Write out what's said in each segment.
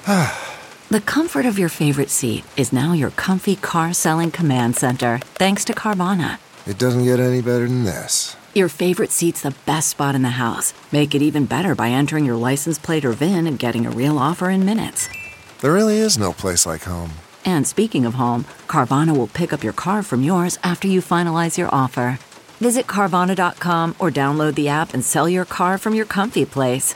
The comfort of your favorite seat is now your comfy car selling command center, thanks to Carvana. It doesn't get any better than this. Your favorite seat's the best spot in the house. Make it even better by entering your license plate or VIN and getting a real offer in minutes. There really is no place like home. And speaking of home, Carvana will pick up your car from yours after you finalize your offer. Visit Carvana.com or download the app and sell your car from your comfy place.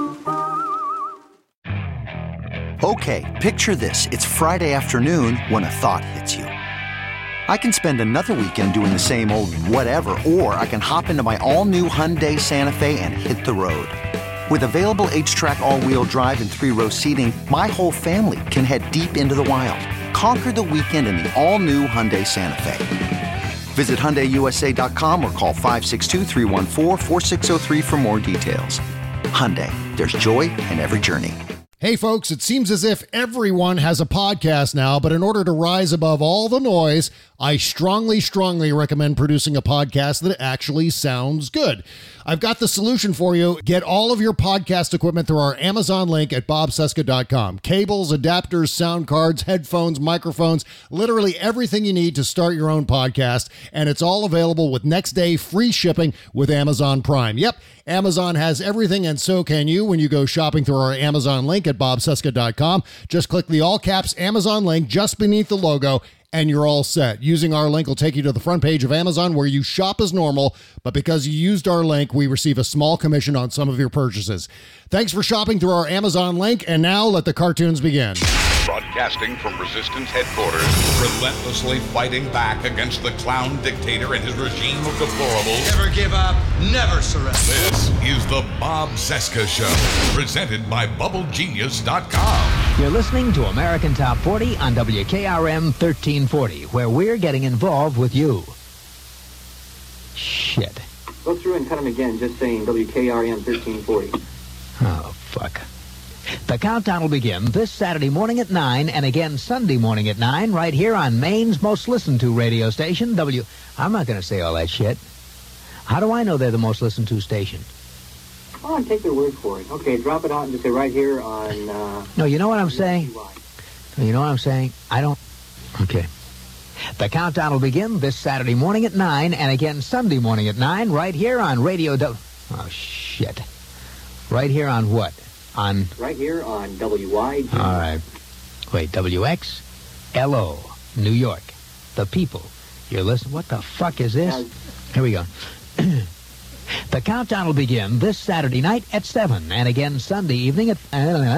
Okay, picture this. It's Friday afternoon when a thought hits you. I can spend another weekend doing the same old whatever, or I can hop into my all-new Hyundai Santa Fe and hit the road. With available H-Track all-wheel drive and 3-row seating, my whole family can head deep into the wild. Conquer the weekend in the all-new Hyundai Santa Fe. Visit HyundaiUSA.com or call 562-314-4603 for more details. Hyundai, there's joy in every journey. Hey folks, it seems as if everyone has a podcast now, but in order to rise above all the noise, I strongly recommend producing a podcast that actually sounds good. I've got the solution for you. Get all of your podcast equipment through our Amazon link at bobcesca.com. Cables, adapters, sound cards, headphones, microphones, literally everything you need to start your own podcast, and it's all available with next day free shipping with Amazon Prime. Yep, Amazon has everything, and so can you when you go shopping through our Amazon link at bobcesca.com. Just click the all caps Amazon link just beneath the logo, and you're all set. Using our link will take you to the front page of Amazon where you shop as normal, but because you used our link, we receive a small commission on some of your purchases. Thanks for shopping through our Amazon link, and now let the cartoons begin. Broadcasting from Resistance headquarters, relentlessly fighting back against the clown dictator and his regime of deplorables. Never give up, never surrender. This is the Bob Cesca Show, presented by BubbleGenius.com. You're listening to American Top 40 on WKRM 1340, where we're getting involved with you. Shit. Go through and cut them again, just saying WKRM 1340. Oh, fuck. The countdown will begin this Saturday morning at 9 and again Sunday morning at 9 right here on Maine's most listened to radio station, I'm not going to say all that shit. How do I know they're the most listened to station? Oh, I'll take their word for it. Okay, drop it out and just say right here on... No, you know what I'm saying? You know what I'm saying? I don't... Okay. The countdown will begin this Saturday morning at 9 and again Sunday morning at 9 right here on Radio... Oh, shit. Right here on what? Right here on WYG. All right. Wait, WXLO, New York. The people. You're listening. What the fuck is this? Here we go. The countdown will begin this Saturday night at 7 and again Sunday evening at...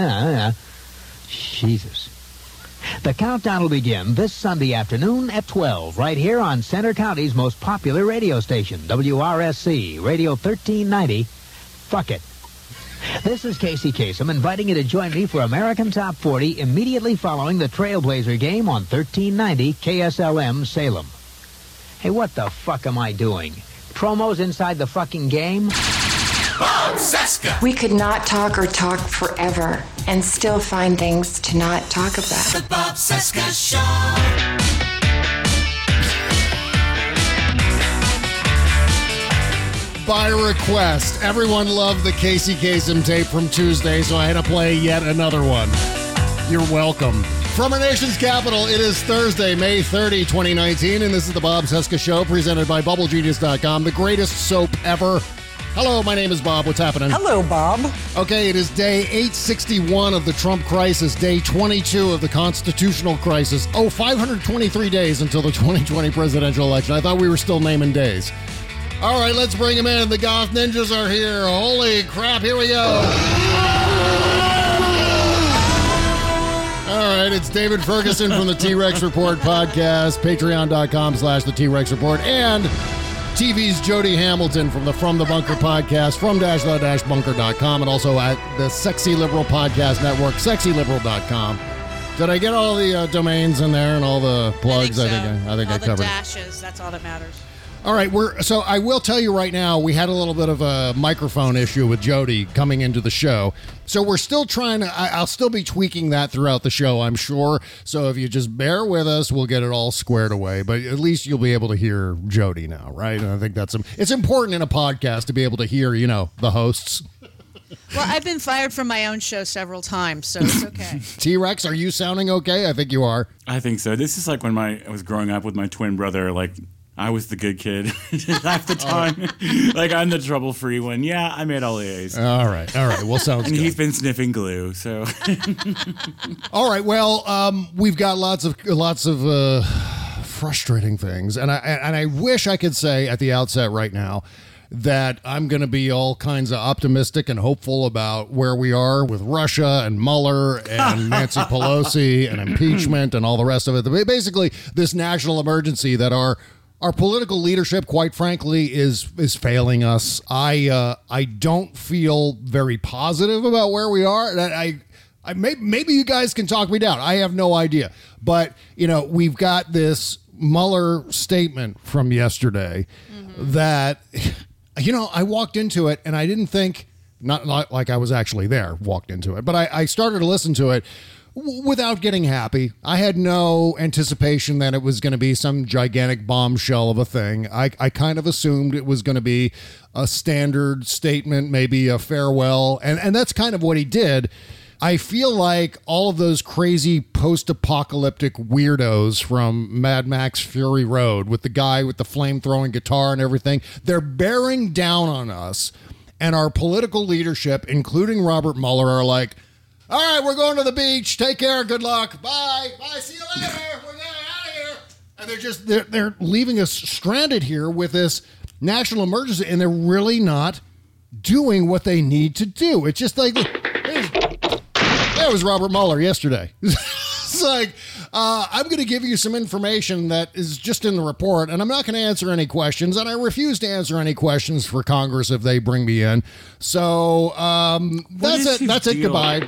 Jesus. The countdown will begin this Sunday afternoon at 12 right here on Center County's most popular radio station, WRSC, Radio 1390. Fuck it. This is Casey Kasem inviting you to join me for American Top 40 immediately following the Trailblazer game on 1390 KSLM Salem. Hey, what the fuck am I doing? Promos inside the fucking game? Bob Cesca! We could not talk or talk forever and still find things to not talk about. The Bob Cesca Show. By request, everyone loved the Casey Kasem tape from Tuesday, so I had to play yet another one. You're welcome. From our nation's capital, it is Thursday, May 30, 2019, and this is the Bob Cesca Show, presented by BubbleGenius.com, the greatest soap ever. Hello, my name is Bob. What's happening? Hello, Bob. Okay, it is day 861 of the Trump crisis, day 22 of the constitutional crisis. 523 days until the 2020 presidential election. I thought we were still naming days. All right, let's bring them in. The Goth Ninjas are here. Holy crap, here we go. All right, it's David Ferguson from the T-Rex Report podcast, patreon.com/the T-Rex Report, and TV's Jody Hamilton from the Bunker podcast, from-the-bunker.com, and also at the Sexy Liberal Podcast Network, sexyliberal.com. Did I get all the domains in there and all the plugs? I think I covered. All the dashes, that's all that matters. All right, so I will tell you right now, we had a little bit of a microphone issue with Jody coming into the show. So we're still trying to, I'll still be tweaking that throughout the show, I'm sure. So if you just bear with us, we'll get it all squared away. But at least you'll be able to hear Jody now, right? And I think it's important in a podcast to be able to hear, the hosts. Well, I've been fired from my own show several times, so it's okay. T-Rex, are you sounding okay? I think you are. I think so. This is like when I was growing up with my twin brother, like I was the good kid half the time. Like I'm the trouble-free one. Yeah, I made all the A's. All right. Well, sounds and good. he's been sniffing glue, so. All right. Well, we've got lots of frustrating things, and I wish I could say at the outset right now that I'm going to be all kinds of optimistic and hopeful about where we are with Russia and Mueller and Nancy Pelosi and impeachment and all the rest of it. Basically, this national emergency that our political leadership, quite frankly, is failing us. I don't feel very positive about where we are. Maybe you guys can talk me down. I have no idea. But, we've got this Mueller statement from yesterday that, I walked into it and I didn't think, not like I was actually there, walked into it, but I started to listen to it without getting happy. I had no anticipation that it was going to be some gigantic bombshell of a thing. I kind of assumed it was going to be a standard statement, maybe a farewell, and that's kind of what he did. I feel like all of those crazy post-apocalyptic weirdos from Mad Max Fury Road with the guy with the flame-throwing guitar and everything, they're bearing down on us, and our political leadership, including Robert Mueller, are like, all right, we're going to the beach. Take care. Good luck. Bye. See you later. We're getting out of here. And they're leaving us stranded here with this national emergency, and they're really not doing what they need to do. It's just like, that was Robert Mueller yesterday. It's like, I'm going to give you some information that is just in the report, and I'm not going to answer any questions, and I refuse to answer any questions for Congress if they bring me in. So that's it. That's it. Goodbye.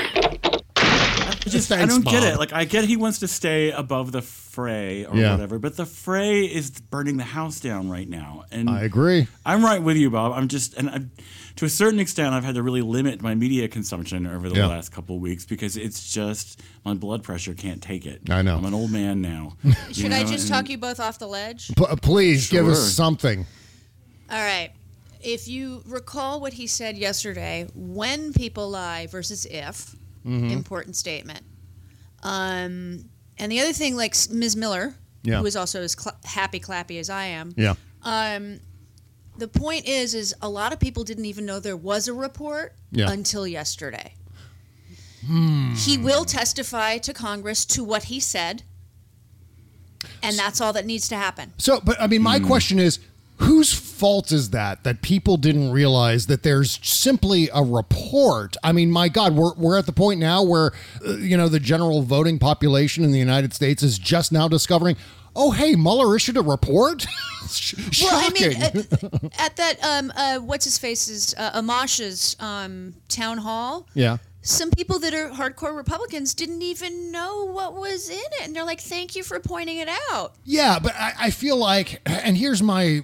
I don't get it. Like, I get he wants to stay above the fray or whatever, but the fray is burning the house down right now. And I agree. I'm right with you, Bob. To a certain extent, I've had to really limit my media consumption over the last couple of weeks because it's just my blood pressure can't take it. I know. I'm an old man now. Should I just talk you both off the ledge? Please give us something. All right. If you recall what he said yesterday, when people lie versus if, important statement. And the other thing, like Ms. Miller, who is also as happy clappy as I am. Yeah. The point is a lot of people didn't even know there was a report until yesterday. He will testify to Congress to what he said, and that's all that needs to happen. So, but I mean, my question is, whose fault is that people didn't realize that there's simply a report? I mean, my God, we're at the point now where, the general voting population in the United States is just now discovering, oh, hey, Mueller issued a report? Shocking. Well, I mean, at that, what's-his-face's, Amash's town hall, some people that are hardcore Republicans didn't even know what was in it. And they're like, thank you for pointing it out. Yeah, but I feel like, and here's my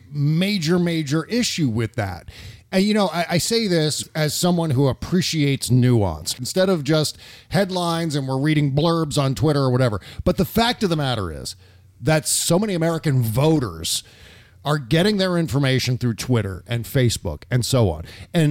major issue with that. And, I say this as someone who appreciates nuance instead of just headlines and we're reading blurbs on Twitter or whatever. But the fact of the matter is that so many American voters are getting their information through Twitter and Facebook and so on.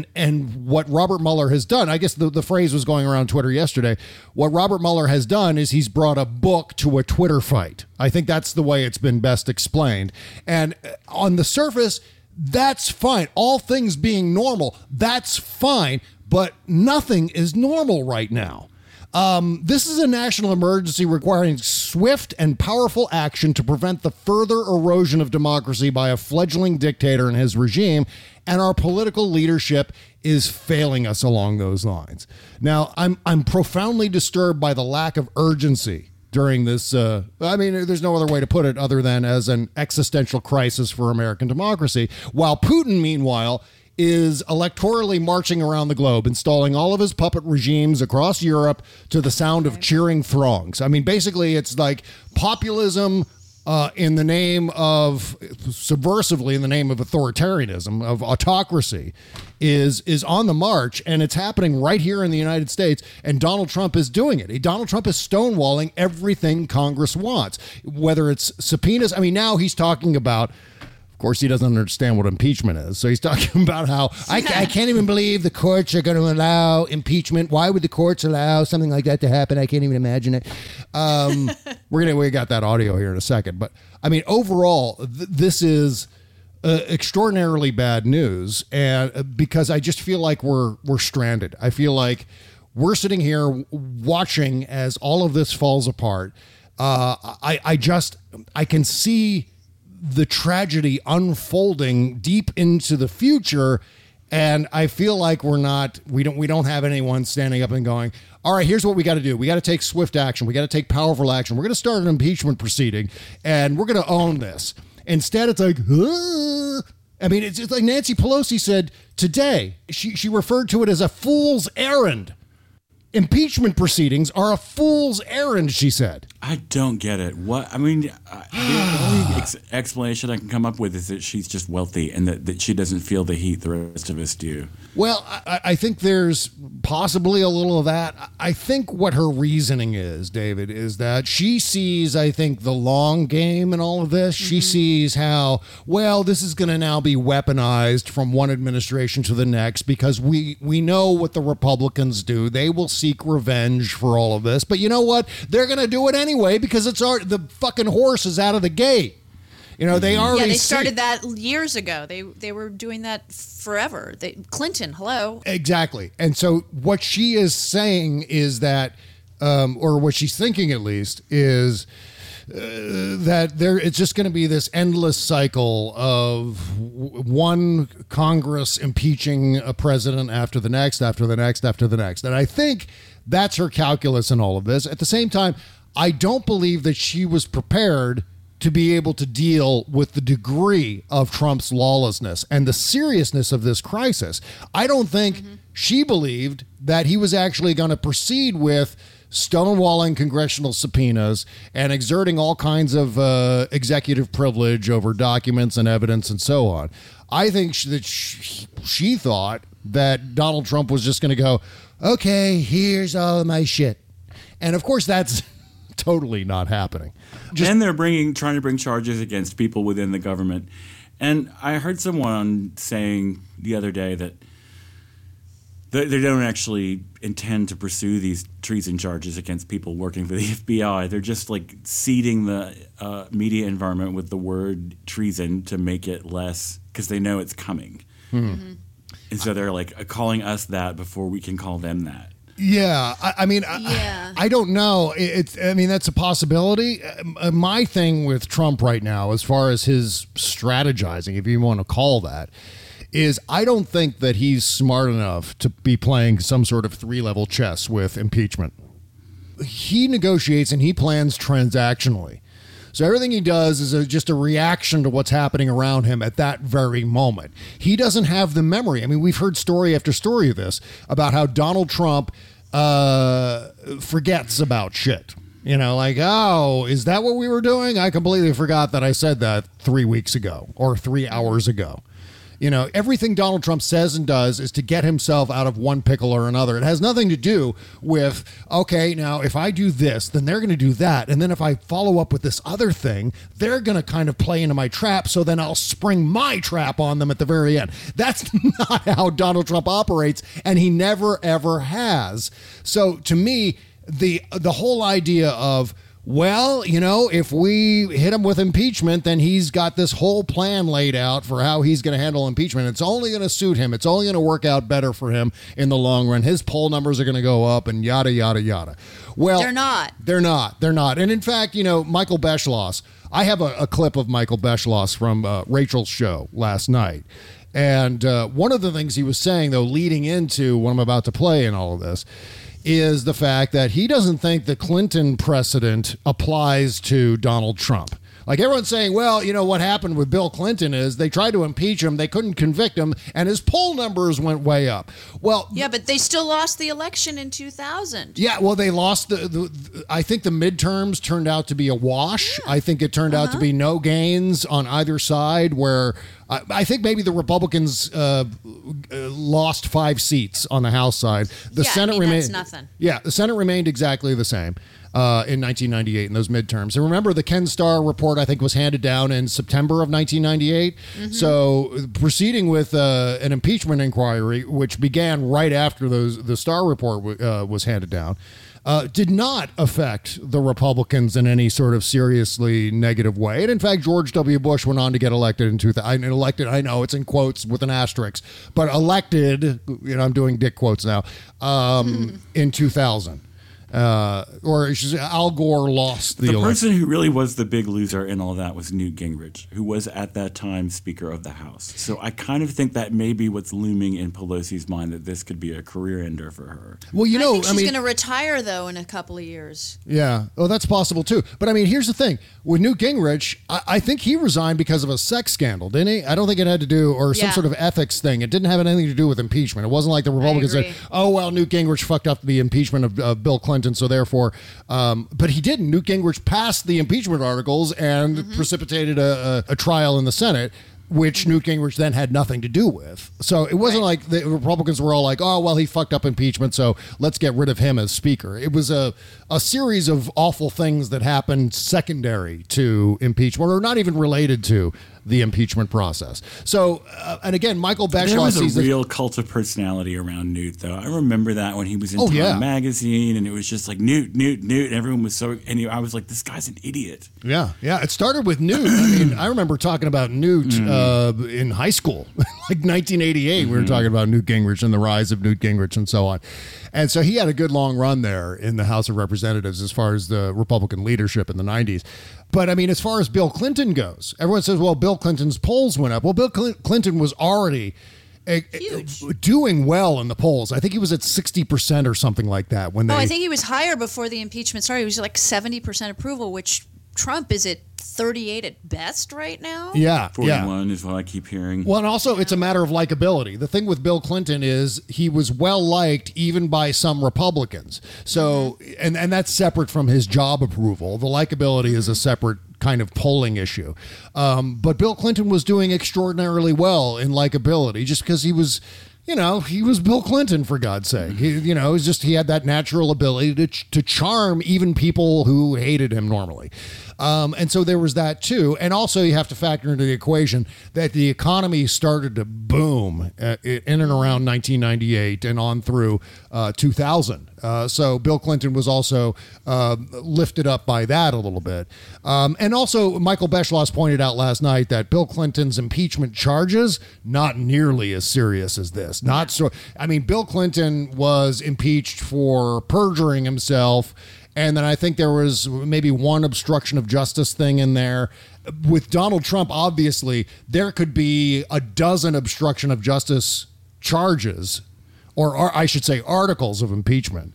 And what Robert Mueller has done, I guess the phrase was going around Twitter yesterday, what Robert Mueller has done is he's brought a book to a Twitter fight. I think that's the way it's been best explained. And on the surface, that's fine. All things being normal, that's fine. But nothing is normal right now. This is a national emergency requiring swift and powerful action to prevent the further erosion of democracy by a fledgling dictator and his regime, and our political leadership is failing us along those lines. Now, I'm profoundly disturbed by the lack of urgency during this. There's no other way to put it other than as an existential crisis for American democracy, while Putin, meanwhile, is electorally marching around the globe, installing all of his puppet regimes across Europe to the sound of cheering throngs. I mean, basically, it's like populism in the name of, subversively in the name of authoritarianism, of autocracy, is on the march, and it's happening right here in the United States, and Donald Trump is doing it. Donald Trump is stonewalling everything Congress wants, whether it's subpoenas. I mean, now he's talking about course, he doesn't understand what impeachment is. So he's talking about how I can't even believe the courts are going to allow impeachment. Why would the courts allow something like that to happen? I can't even imagine it. We got that audio here in a second. But I mean, overall, this is extraordinarily bad news, and because I just feel like we're stranded. I feel like we're sitting here watching as all of this falls apart. I can see the tragedy unfolding deep into the future, and I feel like we don't have anyone standing up and going, all right, here's what we got to do. We got to take swift action. We got to take powerful action. We're going to start an impeachment proceeding, and we're going to own this. Instead, it's like, I mean, it's like Nancy Pelosi said today. She referred to it as a fool's errand. Impeachment proceedings are a fool's errand, she said. I don't get it. What? I mean, the only explanation I can come up with is that she's just wealthy and that she doesn't feel the heat the rest of us do. Well, I think there's possibly a little of that. I think what her reasoning is, David, is that she sees, I think, the long game in all of this. Mm-hmm. She sees how, well, this is going to now be weaponized from one administration to the next because we know what the Republicans do. They will seek revenge for all of this. But you know what? They're going to do it anyway because the fucking horse is out of the gate. You know, they already... Yeah, they started that years ago. They were doing that forever. Clinton, hello. Exactly. And so what she is saying is that, or what she's thinking at least, is that it's just going to be this endless cycle of one Congress impeaching a president after the next, after the next, after the next. And I think that's her calculus in all of this. At the same time, I don't believe that she was prepared to be able to deal with the degree of Trump's lawlessness and the seriousness of this crisis. I don't think she believed that he was actually going to proceed with stonewalling congressional subpoenas and exerting all kinds of executive privilege over documents and evidence and so on. I think that she thought that Donald Trump was just going to go, okay, here's all of my shit. And of course, that's totally not happening. And they're trying to bring charges against people within the government. And I heard someone saying the other day that they don't actually intend to pursue these treason charges against people working for the FBI. They're just like seeding the media environment with the word treason to make it less, because they know it's coming. Mm-hmm. And so they're like calling us that before we can call them that. Yeah, I don't know. That's a possibility. My thing with Trump right now, as far as his strategizing, if you want to call that, is I don't think that he's smart enough to be playing some sort of 3-level chess with impeachment. He negotiates and he plans transactionally. So everything he does is just a reaction to what's happening around him at that very moment. He doesn't have the memory. I mean, we've heard story after story of this about how Donald Trump forgets about shit. You know, like, oh, is that what we were doing? I completely forgot that I said that 3 weeks ago or 3 hours ago. You know, everything Donald Trump says and does is to get himself out of one pickle or another. It has nothing to do with, okay, now if I do this, then they're going to do that. And then if I follow up with this other thing, they're going to kind of play into my trap. So then I'll spring my trap on them at the very end. That's not how Donald Trump operates. And he never, ever has. So to me, the whole idea of, well, you know, if we hit him with impeachment, then he's got this whole plan laid out for how he's going to handle impeachment. It's only going to suit him. It's only going to work out better for him in the long run. His poll numbers are going to go up and yada, yada, yada. Well, they're not. They're not. And in fact, you know, Michael Beschloss, I have a clip of Michael Beschloss from Rachel's show last night. And one of the things he was saying, though, leading into what I'm about to play in all of this, is the fact that he doesn't think the Clinton precedent applies to Donald Trump. Like everyone's saying, well, you know, what happened with Bill Clinton is they tried to impeach him, they couldn't convict him, and his poll numbers went way up. Well, yeah, but they still lost the election in 2000. Yeah, well, they lost I think the midterms turned out to be a wash. Yeah. I think it turned out to be no gains on either side, where I think maybe the Republicans lost 5 seats on the House side. The Senate remained. That's nothing. Yeah, the Senate remained exactly the same in 1998 in those midterms. And remember, the Ken Starr report, I think, was handed down in September of 1998. Mm-hmm. So proceeding with an impeachment inquiry, which began right after the Starr report was handed down, did not affect the Republicans in any sort of seriously negative way. And in fact, George W. Bush went on to get elected in 2000. Elected, I know it's in quotes with an asterisk, but elected, I'm doing dick quotes now, in 2000. Or Al Gore lost the election. The person who really was the big loser in all that was Newt Gingrich, who was at that time Speaker of the House. So I kind of think that may be what's looming in Pelosi's mind, that this could be a career ender for her. Well, I think she's going to retire, though, in a couple of years. Yeah. Oh, that's possible, too. But, I mean, here's the thing. With Newt Gingrich, I think he resigned because of a sex scandal, didn't he? I don't think it had to do, or some sort of ethics thing. It didn't have anything to do with impeachment. It wasn't like the Republicans said, oh, well, Newt Gingrich fucked up the impeachment of Bill Clinton, so therefore, but he didn't. Newt Gingrich passed the impeachment articles and precipitated a trial in the Senate, which Newt Gingrich then had nothing to do with. So it wasn't like the Republicans were all like, oh, well, he fucked up impeachment, so let's get rid of him as Speaker. It was a series of awful things that happened secondary to impeachment, or not even related to the impeachment process. So, and again, Michael Beschloss There was sees a real cult of personality around Newt, though. I remember that when he was in Time Magazine, and it was just like, Newt, Newt, Newt. Everyone was so, and I was like, this guy's an idiot. Yeah, yeah. It started with Newt. I mean, I remember talking about Newt in high school, like 1988. We were talking about Newt Gingrich and the rise of Newt Gingrich and so on. And so he had a good long run there in the House of Representatives as far as the Republican leadership in the 90s. But, I mean, as far as Bill Clinton goes, everyone says, well, Bill Clinton's polls went up. Well, Bill Clinton was already doing well in the polls. I think he was at 60% or something like that. I think he was higher before the impeachment started. He was like 70% approval, which Trump is at 38 at best right now. Yeah. 41 is what I keep hearing. Well, and also it's a matter of likability. The thing with Bill Clinton is he was well liked even by some Republicans. So, and that's separate from his job approval. The likability is a separate kind of polling issue. But Bill Clinton was doing extraordinarily well in likability just because he was... he was Bill Clinton, for God's sake. He had that natural ability to charm even people who hated him normally. And so there was that too. And also you have to factor into the equation that the economy started to boom in and around 1998 and on through 2000. So Bill Clinton was also lifted up by that a little bit. And also Michael Beschloss pointed out last night that Bill Clinton's impeachment charges, not nearly as serious as this. Not so. I mean, Bill Clinton was impeached for perjuring himself. And then I think there was maybe one obstruction of justice thing in there. With Donald Trump, obviously, there could be a dozen obstruction of justice charges, or I should say articles of impeachment.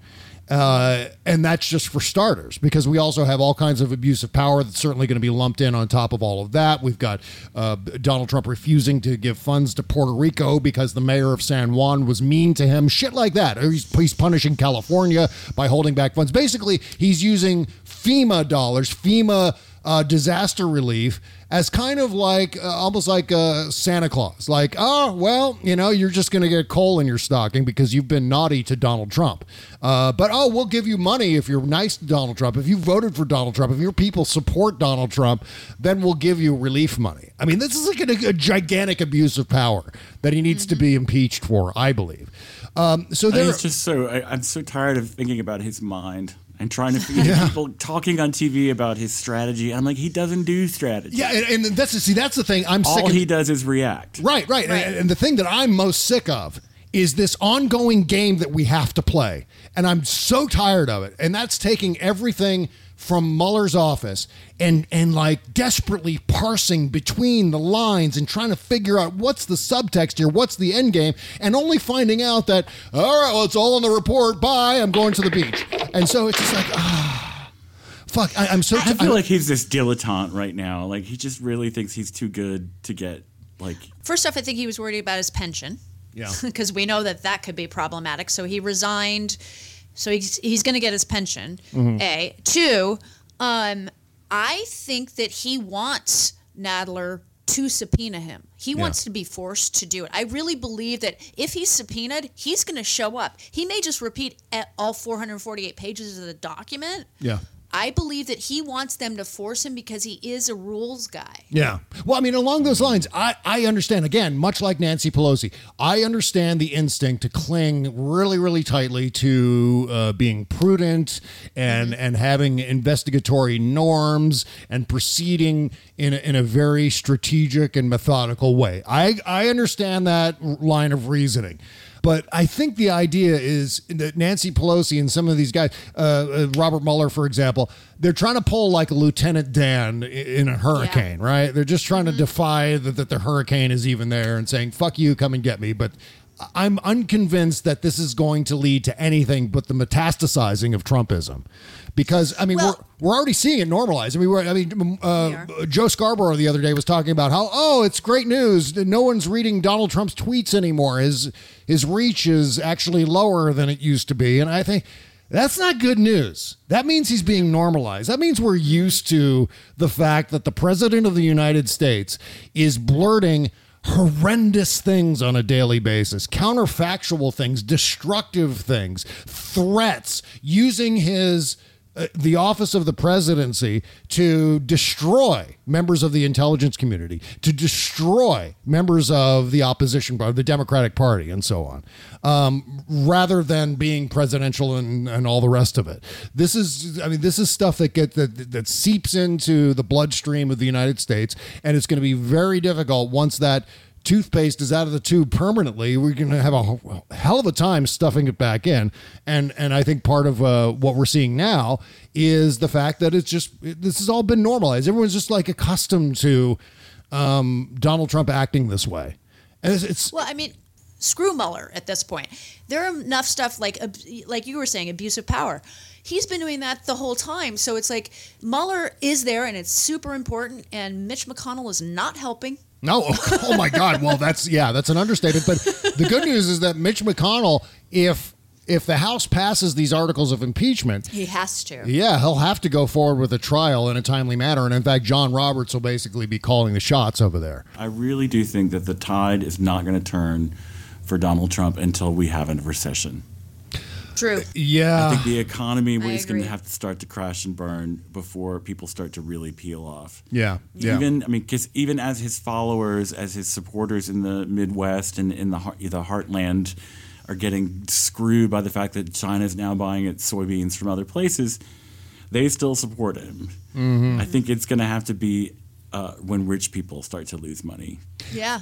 And that's just for starters, because we also have all kinds of abuse of power that's certainly going to be lumped in on top of all of that. We've got Donald Trump refusing to give funds to Puerto Rico because the mayor of San Juan was mean to him. Shit like that. He's punishing California by holding back funds. Basically, he's using FEMA dollars, FEMA disaster relief, as kind of like almost like Santa Claus. Like, oh, well, you're just going to get coal in your stocking because you've been naughty to Donald Trump. But, we'll give you money if you're nice to Donald Trump. If you voted for Donald Trump, if your people support Donald Trump, then we'll give you relief money. I mean, this is like a gigantic abuse of power that he needs to be impeached for, I believe. So there, it's just I'm so tired of thinking about his mind. And trying to figure people talking on TV about his strategy. I'm like, he doesn't do strategy. Yeah, and that's the thing. I'm sick of. All he does is react. Right. And the thing that I'm most sick of is this ongoing game that we have to play. And I'm so tired of it. And that's taking everything from Mueller's office and like desperately parsing between the lines and trying to figure out what's the subtext here, what's the end game, and only finding out that, all right, well, it's all in the report. Bye, I'm going to the beach. And so it's just like, fuck, I'm so... I feel like he's this dilettante right now. Like, he just really thinks he's too good to get, like... First off, I think he was worried about his pension. Yeah. Because we know that could be problematic. So he resigned... So he's going to get his pension, A. Two, I think that he wants Nadler to subpoena him. He wants to be forced to do it. I really believe that if he's subpoenaed, he's going to show up. He may just repeat all 448 pages of the document. Yeah. I believe that he wants them to force him because he is a rules guy. Yeah. Well, I mean, along those lines, I understand, again, much like Nancy Pelosi, I understand the instinct to cling really, really tightly to being prudent and having investigatory norms and proceeding in a very strategic and methodical way. I understand that line of reasoning. But I think the idea is that Nancy Pelosi and some of these guys, Robert Mueller, for example, they're trying to pull like a Lieutenant Dan in a hurricane, right? They're just trying to defy that the hurricane is even there and saying, fuck you, come and get me. But I'm unconvinced that this is going to lead to anything but the metastasizing of Trumpism. Because, I mean, we're already seeing it normalize. Joe Scarborough the other day was talking about how, it's great news. No one's reading Donald Trump's tweets anymore. His reach is actually lower than it used to be. And I think that's not good news. That means he's being normalized. That means we're used to the fact that the president of the United States is blurting horrendous things on a daily basis, counterfactual things, destructive things, threats, using the office of the presidency to destroy members of the intelligence community, to destroy members of the opposition, the Democratic Party, and so on, rather than being presidential and all the rest of it. This is stuff that seeps into the bloodstream of the United States, and it's going to be very difficult once that toothpaste is out of the tube permanently. We're going to have a hell of a time stuffing it back in. And I think part of what we're seeing now is the fact that this has all been normalized. Everyone's just like accustomed to Donald Trump acting this way. And well, I mean, screw Mueller at this point. There are enough stuff like you were saying, abuse of power. He's been doing that the whole time. So it's like Mueller is there and it's super important, and Mitch McConnell is not helping. No, oh my God. Well, that's an understatement. But the good news is that Mitch McConnell, if the House passes these articles of impeachment, he has to. Yeah, he'll have to go forward with a trial in a timely manner. And in fact, John Roberts will basically be calling the shots over there. I really do think that the tide is not going to turn for Donald Trump until we have a recession. True. Yeah. I think the economy is going to have to start to crash and burn before people start to really peel off. Yeah. Because even as his followers, as his supporters in the Midwest and in the heartland are getting screwed by the fact that China is now buying its soybeans from other places, they still support him. Mm-hmm. I think it's going to have to be when rich people start to lose money. Yeah.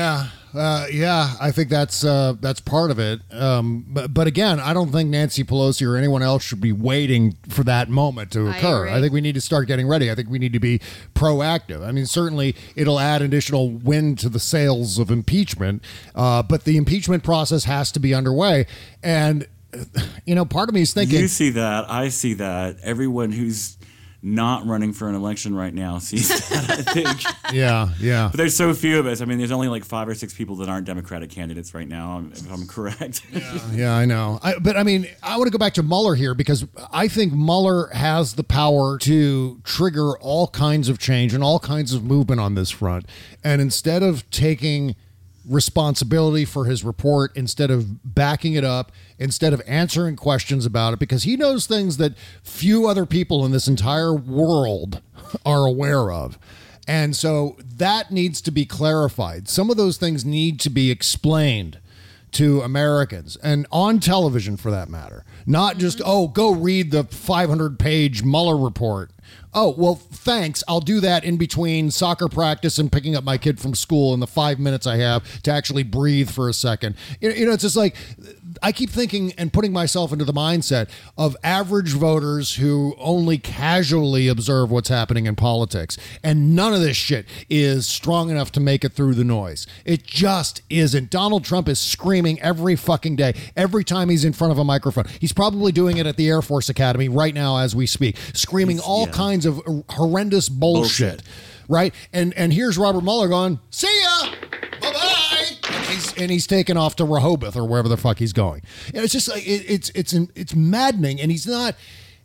I think that's part of it. But again, I don't think Nancy Pelosi or anyone else should be waiting for that moment to occur. I think we need to start getting ready. I think we need to be proactive. I mean, certainly it'll add additional wind to the sails of impeachment, but the impeachment process has to be underway. And, part of me is thinking... You see that. I see that. Everyone who's not running for an election right now sees that, I think. Yeah. But there's so few of us. I mean, there's only like 5 or 6 people that aren't Democratic candidates right now, if I'm correct. Yeah, I know. But I mean, I want to go back to Mueller here because I think Mueller has the power to trigger all kinds of change and all kinds of movement on this front. And instead of taking responsibility for his report, instead of backing it up, instead of answering questions about it, because he knows things that few other people in this entire world are aware of. And so that needs to be clarified. Some of those things need to be explained to Americans, and on television for that matter. Not just, go read the 500-page Mueller report. Oh, well, thanks. I'll do that in between soccer practice and picking up my kid from school in the 5 minutes I have to actually breathe for a second. It's just like, I keep thinking and putting myself into the mindset of average voters who only casually observe what's happening in politics. And none of this shit is strong enough to make it through the noise. It just isn't. Donald Trump is screaming every fucking day, every time he's in front of a microphone. He's probably doing it at the Air Force Academy right now as we speak, screaming all kinds of horrendous bullshit. Right? And here's Robert Mueller going, see ya! Bye-bye! And he's taken off to Rehoboth or wherever the fuck he's going. And it's just like, it's maddening. And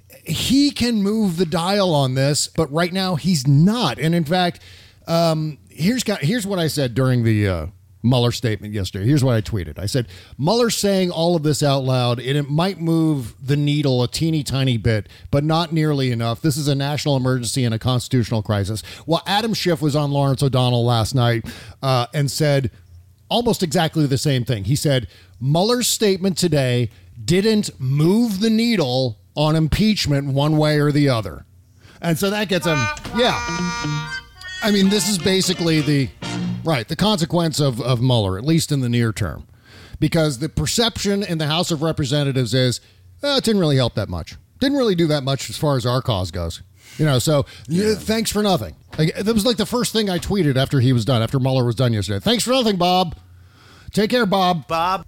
he can move the dial on this, but right now he's not. And in fact, here's what I said during the Mueller statement yesterday. Here's what I tweeted. I said, Mueller's saying all of this out loud, and it might move the needle a teeny tiny bit, but not nearly enough. This is a national emergency and a constitutional crisis. Well, Adam Schiff was on Lawrence O'Donnell last night and said almost exactly the same thing. He said, Mueller's statement today didn't move the needle on impeachment one way or the other. And so that gets him, I mean, this is basically the consequence of Mueller, at least in the near term. Because the perception in the House of Representatives is, it didn't really help that much. Didn't really do that much as far as our cause goes. So thanks for nothing. That was like the first thing I tweeted after he was done, after Mueller was done yesterday. Thanks for nothing, Bob. Take care, Bob. Bob.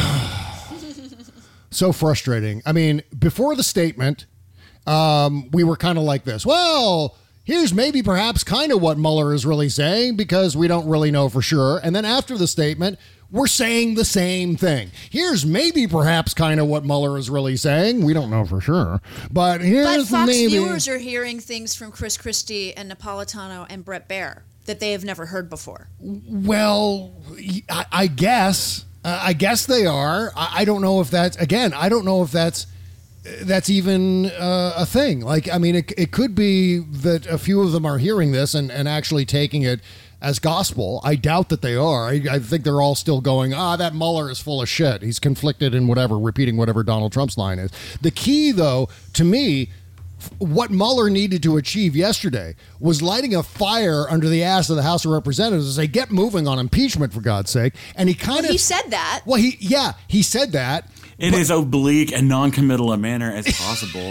So frustrating. I mean, before the statement, we were kind of like this. Well, here's maybe perhaps kind of what Mueller is really saying because we don't really know for sure. And then after the statement, we're saying the same thing. Here's maybe perhaps kind of what Mueller is really saying. We don't know for sure. But here's Fox maybe. viewers are hearing things from Chris Christie and Napolitano and Brett Baer that they have never heard before. Well, I guess. I guess they are. I don't know if that's, again, I don't know if that's even a thing. Like, I mean, it could be that a few of them are hearing this and actually taking it as gospel. I doubt that they are. I think they're all still going, that Mueller is full of shit. He's conflicted in whatever, repeating whatever Donald Trump's line is. The key, though, to me, what Mueller needed to achieve yesterday was lighting a fire under the ass of the House of Representatives as they get moving on impeachment, for God's sake. And he kind of... He said that. Well, he said that. In as oblique and non-committal a manner as possible.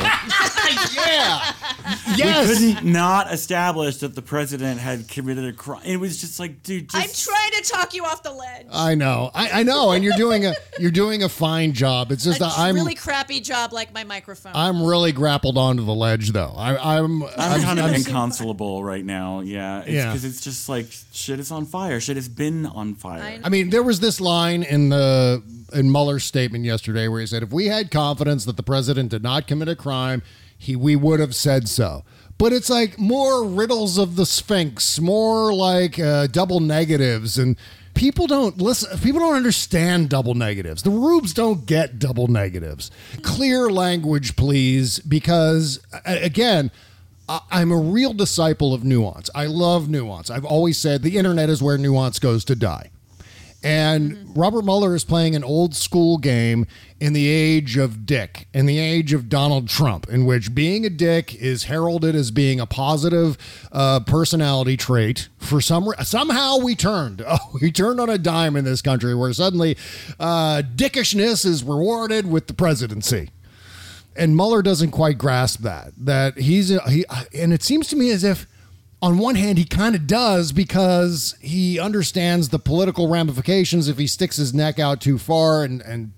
Yeah. Yes. We couldn't not establish that the president had committed a crime. It was just like, dude, I'm trying to talk you off the ledge. I know, and you're doing a fine job. It's just I'm really crappy job, like my microphone. I'm really grappled onto the ledge, though. I'm kind of inconsolable right now. Yeah, because it's just like shit is on fire. Shit has been on fire. I mean, there was this line in Mueller's statement yesterday where he said, if we had confidence that the president did not commit a crime, we would have said so. But it's like more riddles of the Sphinx, more like double negatives, and people don't listen. People don't understand double negatives. The rubes don't get double negatives. Clear language, please, because again, I'm a real disciple of nuance. I love nuance. I've always said the internet is where nuance goes to die. And Robert Mueller is playing an old school game in the age of Dick, in the age of Donald Trump, in which being a dick is heralded as being a positive personality trait. For somehow we turned on a dime in this country where suddenly dickishness is rewarded with the presidency. And Mueller doesn't quite grasp that and it seems to me as if, on one hand, he kind of does because he understands the political ramifications if he sticks his neck out too far and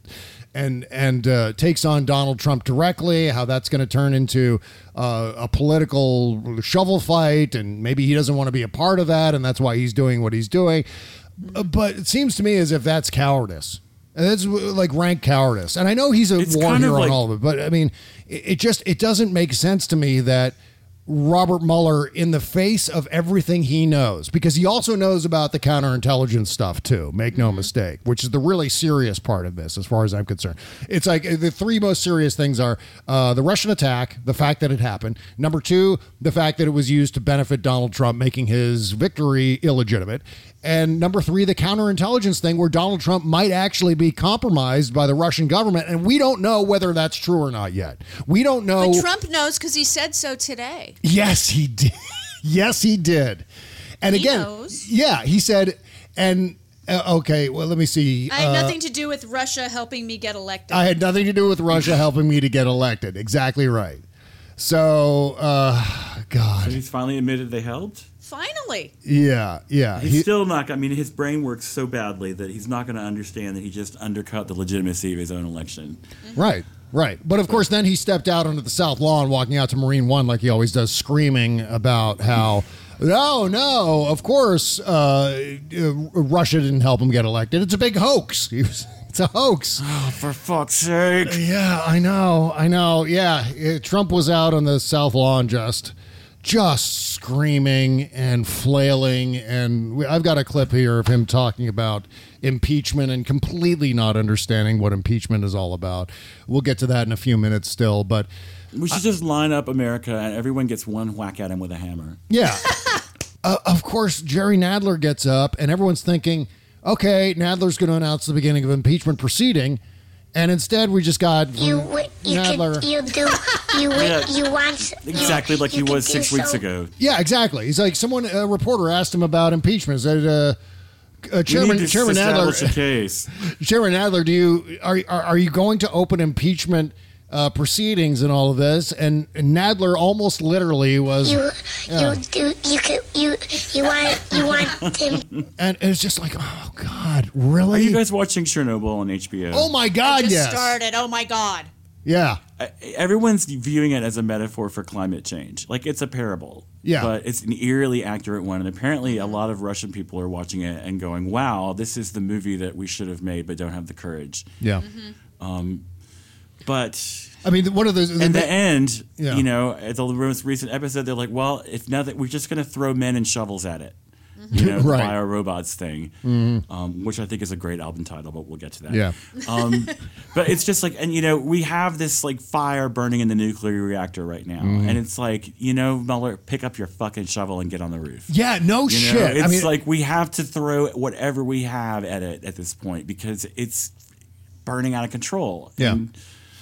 takes on Donald Trump directly, how that's going to turn into a political shovel fight, and maybe he doesn't want to be a part of that, and that's why he's doing what he's doing. But it seems to me as if that's cowardice. And that's like rank cowardice. And I know he's a war hero on all of it, but I mean, it doesn't make sense to me that Robert Mueller, in the face of everything he knows, because he also knows about the counterintelligence stuff too, make no mistake, which is the really serious part of this as far as I'm concerned. It's like the three most serious things are the Russian attack, the fact that it happened. Number two, the fact that it was used to benefit Donald Trump, making his victory illegitimate. And number three, the counterintelligence thing where Donald Trump might actually be compromised by the Russian government. And we don't know whether that's true or not yet. We don't know. But Trump knows because he said so today. Yes, he did. Yes, he did. And he again, knows. Yeah, he said, and okay, well, let me see. I had nothing to do with Russia helping me get elected. I had nothing to do with Russia helping me to get elected. Exactly right. So, God. So he's finally admitted they helped? Finally. Yeah. He's still not, I mean, his brain works so badly that he's not going to understand that he just undercut the legitimacy of his own election. Right. But of course, then he stepped out onto the South Lawn, walking out to Marine One like he always does, screaming about how, no, of course, Russia didn't help him get elected. It's a big hoax. It's a hoax. Oh, for fuck's sake. Yeah, I know. Yeah, Trump was out on the South Lawn just just screaming and flailing. And I've got a clip here of him talking about impeachment and completely not understanding what impeachment is all about. We'll get to that in a few minutes still, but we should just line up America and everyone gets one whack at him with a hammer. Yeah. Of course, Jerry Nadler gets up and everyone's thinking, okay, Nadler's going to announce the beginning of impeachment proceeding. And instead, we just got Nadler. You want exactly like he was 6 weeks ago. Yeah, exactly. He's like a reporter asked him about impeachment. Said, Chairman Nadler, case. Chairman Nadler, are you going to open impeachment proceedings and all of this? And Nadler almost literally was. You want him? And it's just like, oh God, really? Are you guys watching Chernobyl on HBO? Oh my God, yes. Started. Oh my God. Yeah. Everyone's viewing it as a metaphor for climate change. Like it's a parable. Yeah. But it's an eerily accurate one. And apparently a lot of Russian people are watching it and going, wow, this is the movie that we should have made but don't have the courage. Yeah. But I mean, one of those. In the end, you know, at the most recent episode, they're like, well, if nothing, we're just going to throw men and shovels at it. You know, right. the Bio-Robots thing, which I think is a great album title, but we'll get to that. Yeah. But it's just like, and you know, we have this like fire burning in the nuclear reactor right now, and it's like, you know, Mueller, pick up your fucking shovel and get on the roof. Yeah, no shit. It's like we have to throw whatever we have at it at this point because it's burning out of control. Yeah. And,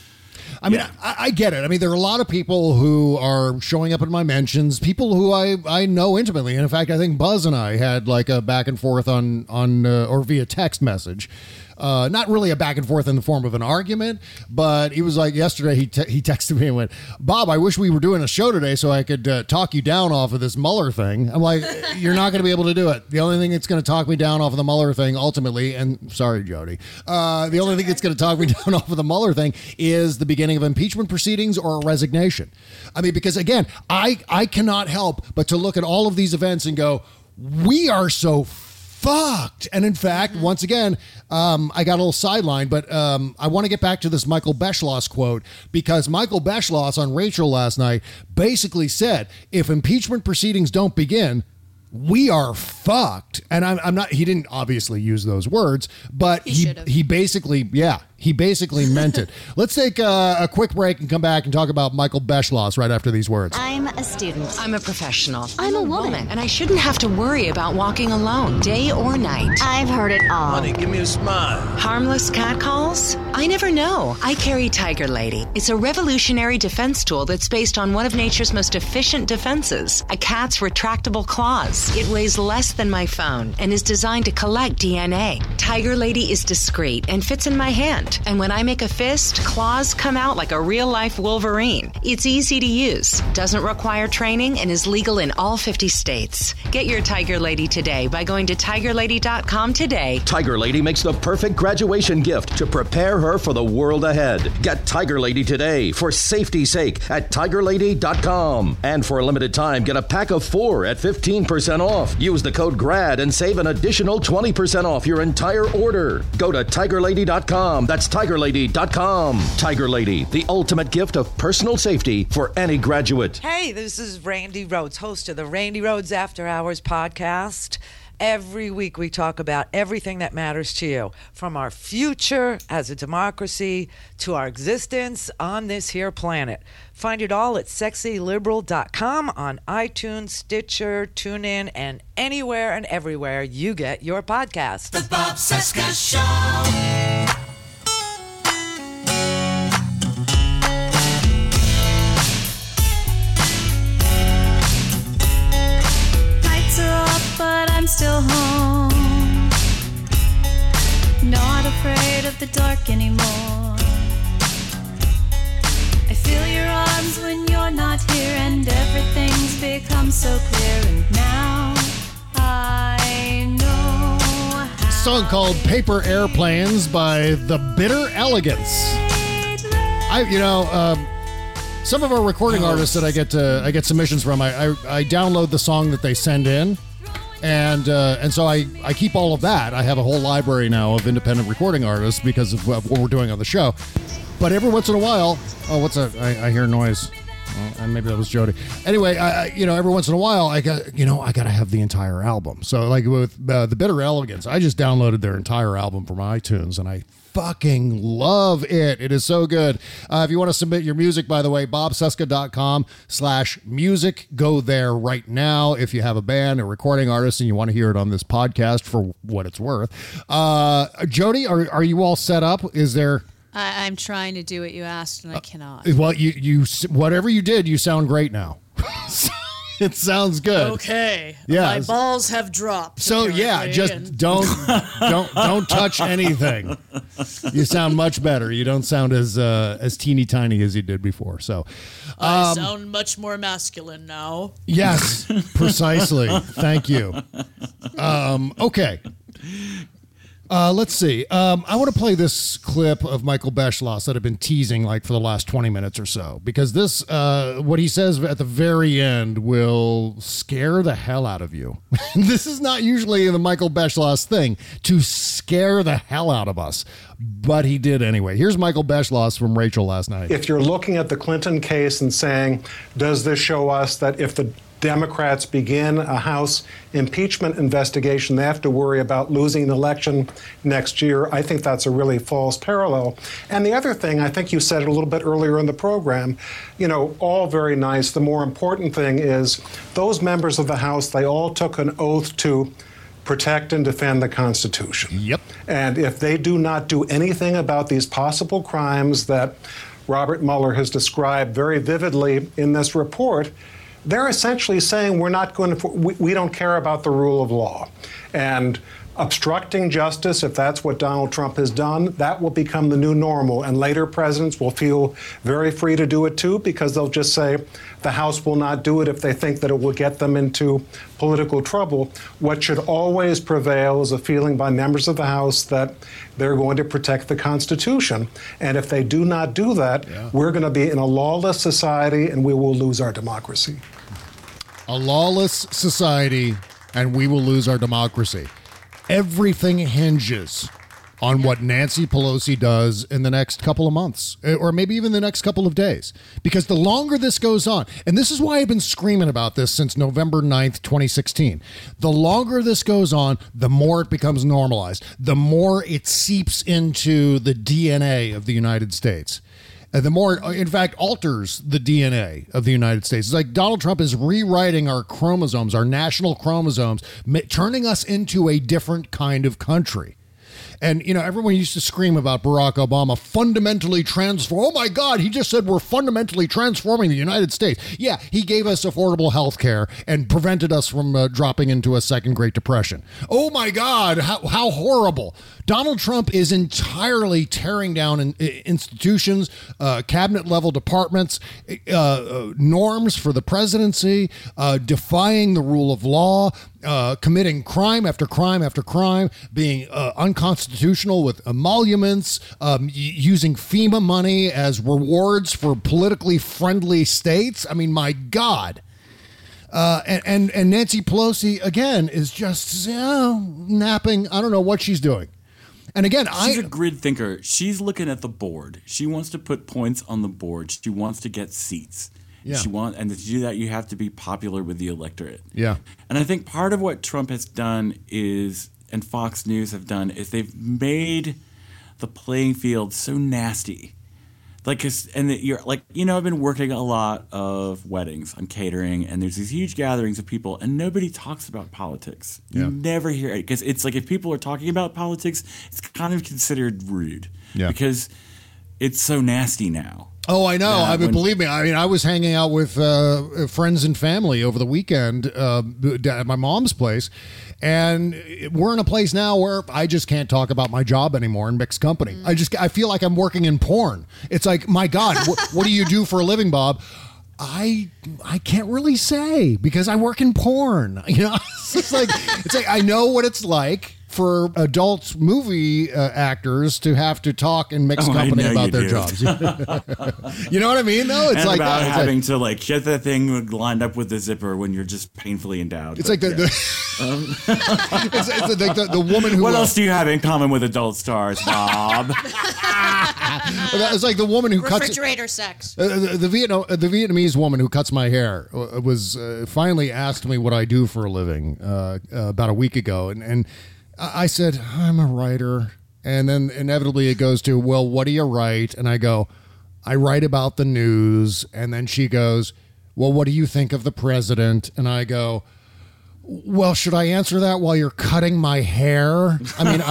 I mean, I get it. I mean, there are a lot of people who are showing up in my mentions, people who I know intimately. And in fact, I think Buzz and I had like a back and forth on or via text message. Not really a back and forth in the form of an argument, but he was like yesterday, he texted me and went, Bob, I wish we were doing a show today so I could talk you down off of this Mueller thing. I'm like, you're not going to be able to do it. The only thing that's going to talk me down off of the Mueller thing ultimately, and sorry, Jody, the only thing that's going to talk me down off of the Mueller thing is the beginning of impeachment proceedings or a resignation. I mean, because again, I cannot help but to look at all of these events and go, we are so fucked. And in fact, once again, I got a little sidelined, but I want to get back to this Michael Beschloss quote, because Michael Beschloss on Rachel last night basically said, if impeachment proceedings don't begin, we are fucked. And I'm not, he didn't obviously use those words, but he basically meant it. Let's take a quick break and come back and talk about Michael Beschloss right after these words. I'm a student. I'm a professional. I'm a woman. And I shouldn't have to worry about walking alone, day or night. I've heard it all. Honey, give me a smile. Harmless catcalls? I never know. I carry Tiger Lady. It's a revolutionary defense tool that's based on one of nature's most efficient defenses, a cat's retractable claws. It weighs less than my phone and is designed to collect DNA. Tiger Lady is discreet and fits in my hand. And when I make a fist, claws come out like a real-life Wolverine. It's easy to use, doesn't require training, and is legal in all 50 states. Get your Tiger Lady today by going to TigerLady.com today. Tiger Lady makes the perfect graduation gift to prepare her for the world ahead. Get Tiger Lady today for safety's sake at TigerLady.com. And for a limited time, get a pack of 4 at 15% off. Use the code GRAD and save an additional 20% off your entire order. Go to TigerLady.com. That's TigerLady.com. Tiger Lady, the ultimate gift of personal safety for any graduate. Hey, this is Randy Rhodes, host of the Randy Rhodes After Hours podcast. Every week we talk about everything that matters to you, from our future as a democracy to our existence on this here planet. Find it all at sexyliberal.com, on iTunes, Stitcher, TuneIn, and anywhere and everywhere you get your podcast. The Bob Cesca Show. But I'm still home, not afraid of the dark anymore. I feel your arms when you're not here, and everything's become so clear. And now I know how. Song called Paper Airplanes by The Bitter Elegance. Some of our recording artists that I get submissions from, I download the song that they send in. And so I keep all of that. I have a whole library now of independent recording artists because of what we're doing on the show. But every once in a while, I hear noise. And maybe that was Jody. Anyway, every once in a while, I got to have the entire album. So like with the Bitter Elegance, I just downloaded their entire album from iTunes, and I fucking love it. It is so good. If you want to submit your music, by the way, bobcesca.com/music. Go there right now. If you have a band, a recording artist, and you want to hear it on this podcast for what it's worth. Jody, are you all set up? Is there... I'm trying to do what you asked, and I cannot. Well, you whatever you did, you sound great now. It sounds good. Okay. Yeah. My balls have dropped. So yeah, just don't touch anything. You sound much better. You don't sound as teeny tiny as you did before. So I sound much more masculine now. Yes, precisely. Thank you. Okay. Let's see. I want to play this clip of Michael Beschloss that I've been teasing like for the last 20 minutes or so, because this, what he says at the very end will scare the hell out of you. This is not usually the Michael Beschloss thing, to scare the hell out of us, but he did anyway. Here's Michael Beschloss from Rachel last night. If you're looking at the Clinton case and saying, does this show us that if the Democrats begin a House impeachment investigation, they have to worry about losing an election next year? I think that's a really false parallel. And the other thing, I think you said it a little bit earlier in the program, all very nice. The more important thing is those members of the House, they all took an oath to protect and defend the Constitution. Yep. And if they do not do anything about these possible crimes that Robert Mueller has described very vividly in this report, they're essentially saying we don't care about the rule of law. And obstructing justice, if that's what Donald Trump has done, that will become the new normal. And later presidents will feel very free to do it too, because they'll just say the House will not do it if they think that it will get them into political trouble. What should always prevail is a feeling by members of the House that they're going to protect the Constitution. And if they do not do that, we're going to be in a lawless society and we will lose our democracy. A lawless society, and we will lose our democracy. Everything hinges on what Nancy Pelosi does in the next couple of months, or maybe even the next couple of days. Because the longer this goes on, and this is why I've been screaming about this since November 9th, 2016. The longer this goes on, the more it becomes normalized, the more it seeps into the DNA of the United States. The more, in fact, alters the DNA of the United States. It's like Donald Trump is rewriting our chromosomes, our national chromosomes, turning us into a different kind of country. And, everyone used to scream about Barack Obama fundamentally transform. Oh, my God, he just said we're fundamentally transforming the United States. Yeah, he gave us affordable health care and prevented us from dropping into a second Great Depression. Oh, my God, how horrible. Donald Trump is entirely tearing down institutions, cabinet-level departments, norms for the presidency, defying the rule of law, committing crime after crime after crime, being unconstitutional with emoluments, using FEMA money as rewards for politically friendly states. I mean, my God. And Nancy Pelosi, again, is just napping. I don't know what she's doing. And again, she's a grid thinker. She's looking at the board. She wants to put points on the board. She wants to get seats. Yeah. And to do that, you have to be popular with the electorate. Yeah. And I think part of what Trump has done and Fox News have done, is they've made the playing field so nasty. I've been working a lot of weddings. I'm catering, and there's these huge gatherings of people, and nobody talks about politics. Yeah. You never hear it, because it's like if people are talking about politics, it's kind of considered rude. Yeah. Because it's so nasty now. Oh, I know. Believe me. I mean, I was hanging out with friends and family over the weekend at my mom's place, and we're in a place now where I just can't talk about my job anymore in mixed company. I feel like I'm working in porn. It's like, my God, what do you do for a living, Bob? I can't really say because I work in porn. It's like I know what it's like for adult movie actors to have to talk in mixed company about their jobs. You know what I mean, though? It's and like about that. It's having like, to like get that thing lined up with the zipper when you're just painfully endowed. It's like it's like the woman who. What else do you have in common with adult stars, Bob? It's like the woman who cuts refrigerator sex. The Vietnamese woman who cuts my hair was finally asked me what I do for a living about a week ago, and I said I'm a writer, and then inevitably it goes to, well, what do you write? And I go, I write about the news, and then she goes, well, what do you think of the president? And I go, well, should I answer that while you're cutting my hair? I mean,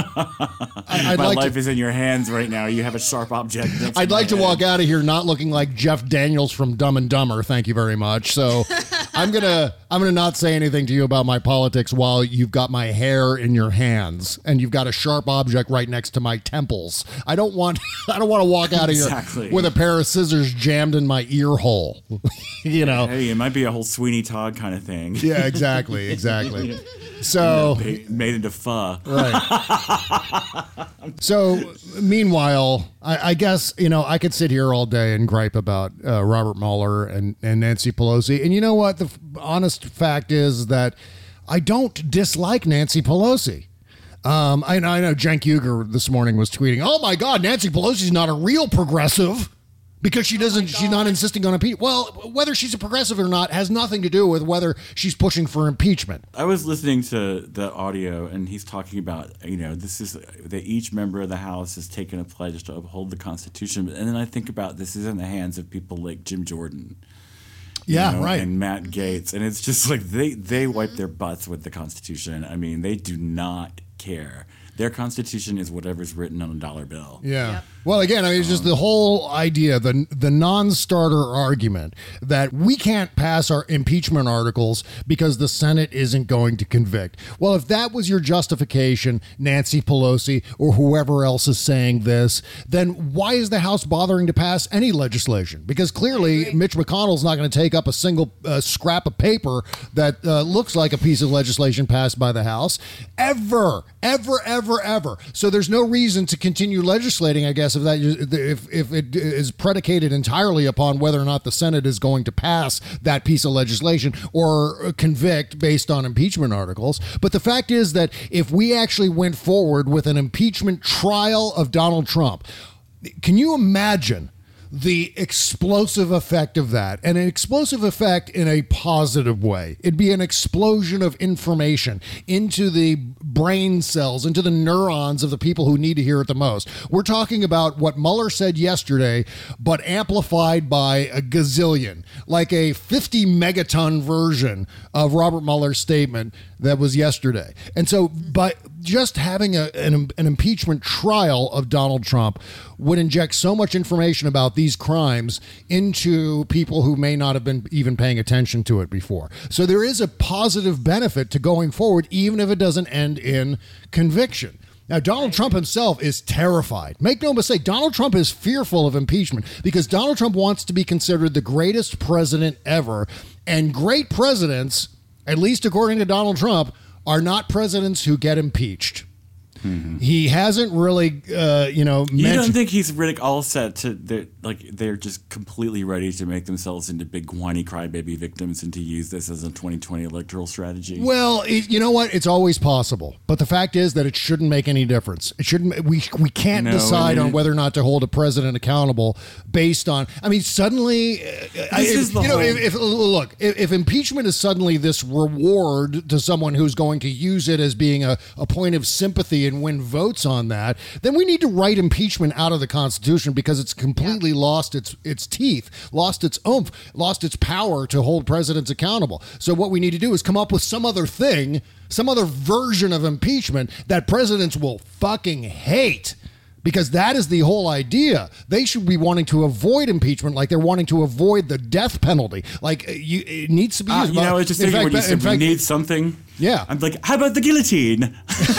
my life is in your hands right now. You have a sharp object. I'd like to walk out of here not looking like Jeff Daniels from Dumb and Dumber. Thank you very much. So I'm gonna not say anything to you about my politics while you've got my hair in your hands and you've got a sharp object right next to my temples. I don't want to walk out of here with a pair of scissors jammed in my ear hole. You know, hey, it might be a whole Sweeney Todd kind of thing. Yeah, exactly. So made into pho. Right. So meanwhile, I guess, I could sit here all day and gripe about Robert Mueller and Nancy Pelosi. And you know what? The honest fact is that I don't dislike Nancy Pelosi. I know Cenk Uygur this morning was tweeting, oh my God, Nancy Pelosi's not a real progressive. Because she's not insisting on impeachment. Well, whether she's a progressive or not has nothing to do with whether she's pushing for impeachment. I was listening to the audio, and he's talking about, this is that each member of the House has taken a pledge to uphold the Constitution. And then I think about this is in the hands of people like Jim Jordan. Right. And Matt Gaetz. And it's just like they wipe their butts with the Constitution. I mean, they do not care. Their Constitution is whatever's written on a dollar bill. Yeah. Yep. Well, again, it's just the whole idea, the non-starter argument that we can't pass our impeachment articles because the Senate isn't going to convict. Well, if that was your justification, Nancy Pelosi or whoever else is saying this, then why is the House bothering to pass any legislation? Because clearly Mitch McConnell's not going to take up a single scrap of paper that looks like a piece of legislation passed by the House ever. So there's no reason to continue legislating, I guess, if it is predicated entirely upon whether or not the Senate is going to pass that piece of legislation or convict based on impeachment articles. But the fact is that if we actually went forward with an impeachment trial of Donald Trump, can you imagine the explosive effect of that? And an explosive effect in a positive way. It'd be an explosion of information into the brain cells, into the neurons of the people who need to hear it the most. We're talking about what Mueller said yesterday, but amplified by a gazillion, like a 50 megaton version of Robert Mueller's statement that was yesterday. And so by just having an impeachment trial of Donald Trump would inject so much information about these crimes into people who may not have been even paying attention to it before. So there is a positive benefit to going forward, even if it doesn't end in conviction. Now, Donald Trump himself is terrified. Make no mistake, Donald Trump is fearful of impeachment because Donald Trump wants to be considered the greatest president ever. And great presidents, at least according to Donald Trump, are not presidents who get impeached. Mm-hmm. He hasn't really, You don't think he's really all set to they're just completely ready to make themselves into big whiny crybaby victims and to use this as a 2020 electoral strategy? Well, you know what? It's always possible, but the fact is that it shouldn't make any difference. It shouldn't. We can't decide on whether or not to hold a president accountable based on. I mean, suddenly, if impeachment is suddenly this reward to someone who's going to use it as being a point of sympathy and win votes on that, then we need to write impeachment out of the Constitution because it's completely lost its teeth, lost its oomph, lost its power to hold presidents accountable. So what we need to do is come up with some other thing, some other version of impeachment that presidents will fucking hate. Because that is the whole idea. They should be wanting to avoid impeachment like they're wanting to avoid the death penalty. Like, it needs to be used. It's just when you said we need something. Yeah. I'm like, how about the guillotine?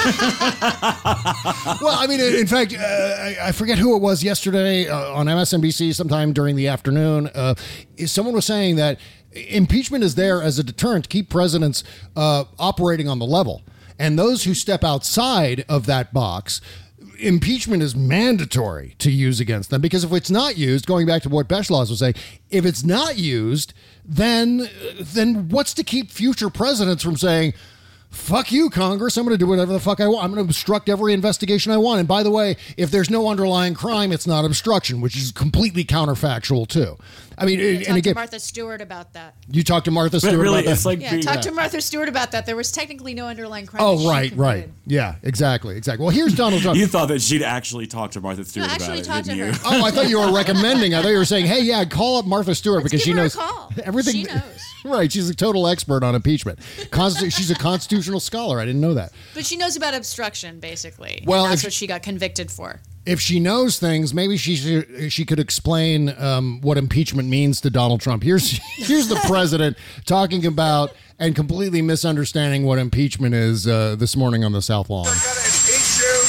Well, I mean, in fact, I forget who it was yesterday on MSNBC sometime during the afternoon. Someone was saying that impeachment is there as a deterrent to keep presidents operating on the level. And those who step outside of that box, impeachment is mandatory to use against them, because if it's not used, going back to what Beschloss was saying, if it's not used, then what's to keep future presidents from saying, fuck you, Congress, I'm going to do whatever the fuck I want. I'm going to obstruct every investigation I want. And by the way, if there's no underlying crime, it's not obstruction, which is completely counterfactual too. I mean, and again, to Martha Stewart about that. You talked to Martha Stewart really, about that? It's like talk to Martha Stewart about that. There was technically no underlying crime. Oh, right. Yeah, exactly. Well, here's Donald Trump. You thought that she'd actually talk to Martha Stewart about it, talk to didn't her. you? Oh, I thought you were recommending. I thought you were saying, hey, yeah, call up Martha Stewart because she knows everything. She knows. Right. She's a total expert on impeachment. She's a constitutional scholar. I didn't know that. But she knows about obstruction, basically. Well, and that's what she got convicted for. If she knows things, maybe she could explain what impeachment means to Donald Trump. Here's the president talking about and completely misunderstanding what impeachment is this morning on the South Lawn. They're going to impeach you.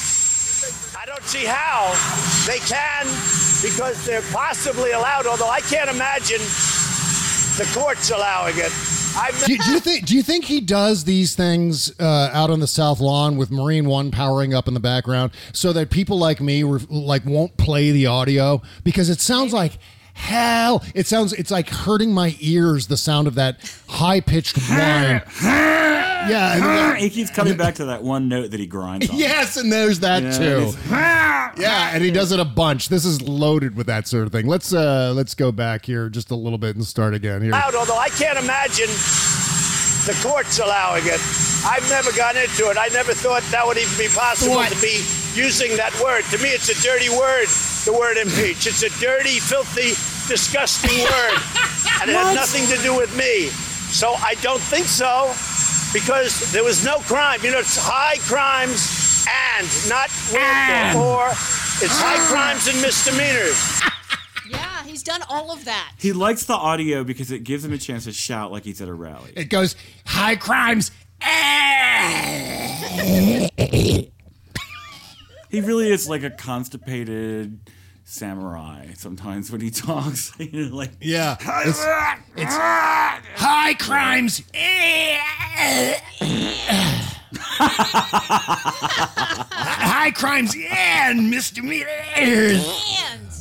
I don't see how they can, because they're possibly allowed, although I can't imagine the courts allowing it. Do you think he does these things out on the South Lawn with Marine One powering up in the background so that people like me won't play the audio? Because it sounds like hell. It's like hurting my ears, the sound of that high-pitched whine. Yeah, he keeps coming back to that one note that he grinds on. Yes, and there's that too. Yeah, and he does it a bunch. This is loaded with that sort of thing. Let's go back here just a little bit and start again here. Although I can't imagine the courts allowing it. I've never gone into it. I never thought that would even be possible to be using that word. To me, it's a dirty word, the word impeach. It's a dirty, filthy, disgusting word. And it had nothing to do with me. So I don't think so, because there was no crime. You know, it's high crimes and not or it's high crimes and misdemeanors. Yeah, he's done all of that. He likes the audio because it gives him a chance to shout like he's at a rally. It goes, high crimes. He really is like a constipated samurai sometimes when he talks. You know, like, yeah, it's high crimes. High crimes and misdemeanors.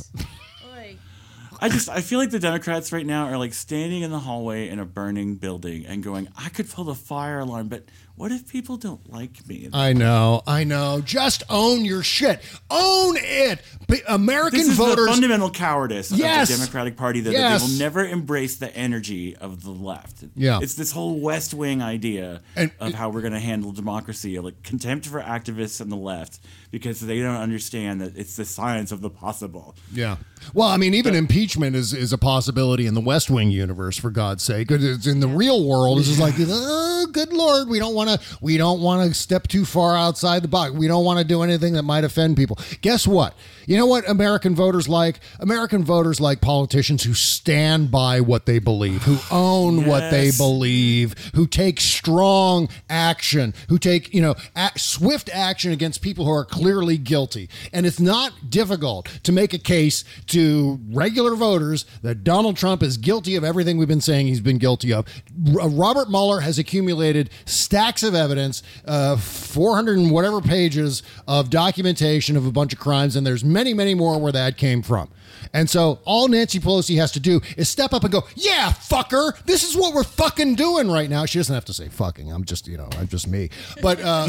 I feel like the Democrats right now are like standing in the hallway in a burning building and going, I could pull the fire alarm, but what if people don't like me? I know. Just own your shit. Own it. American this is voters. The fundamental cowardice of the Democratic Party that they will never embrace the energy of the left. Yeah. It's this whole West Wing idea of how we're going to handle democracy, like contempt for activists on the left, because they don't understand that it's the science of the possible. Yeah. Well, I mean, even impeachment is a possibility in the West Wing universe, for God's sake. It's in the real world, it's just like, oh, good Lord, we don't want to step too far outside the box. We don't want to do anything that might offend people. Guess what? You know what American voters like? American voters like politicians who stand by what they believe, who own what they believe, who take strong action, who take, swift action against people who are clearly guilty. And it's not difficult to make a case to regular voters that Donald Trump is guilty of everything we've been saying he's been guilty of. Robert Mueller has accumulated stacks of evidence, 400 and whatever pages of documentation of a bunch of crimes, and there's many, many more where that came from. And so all Nancy Pelosi has to do is step up and go, yeah, fucker, this is what we're fucking doing right now. She doesn't have to say fucking. I'm just me. But but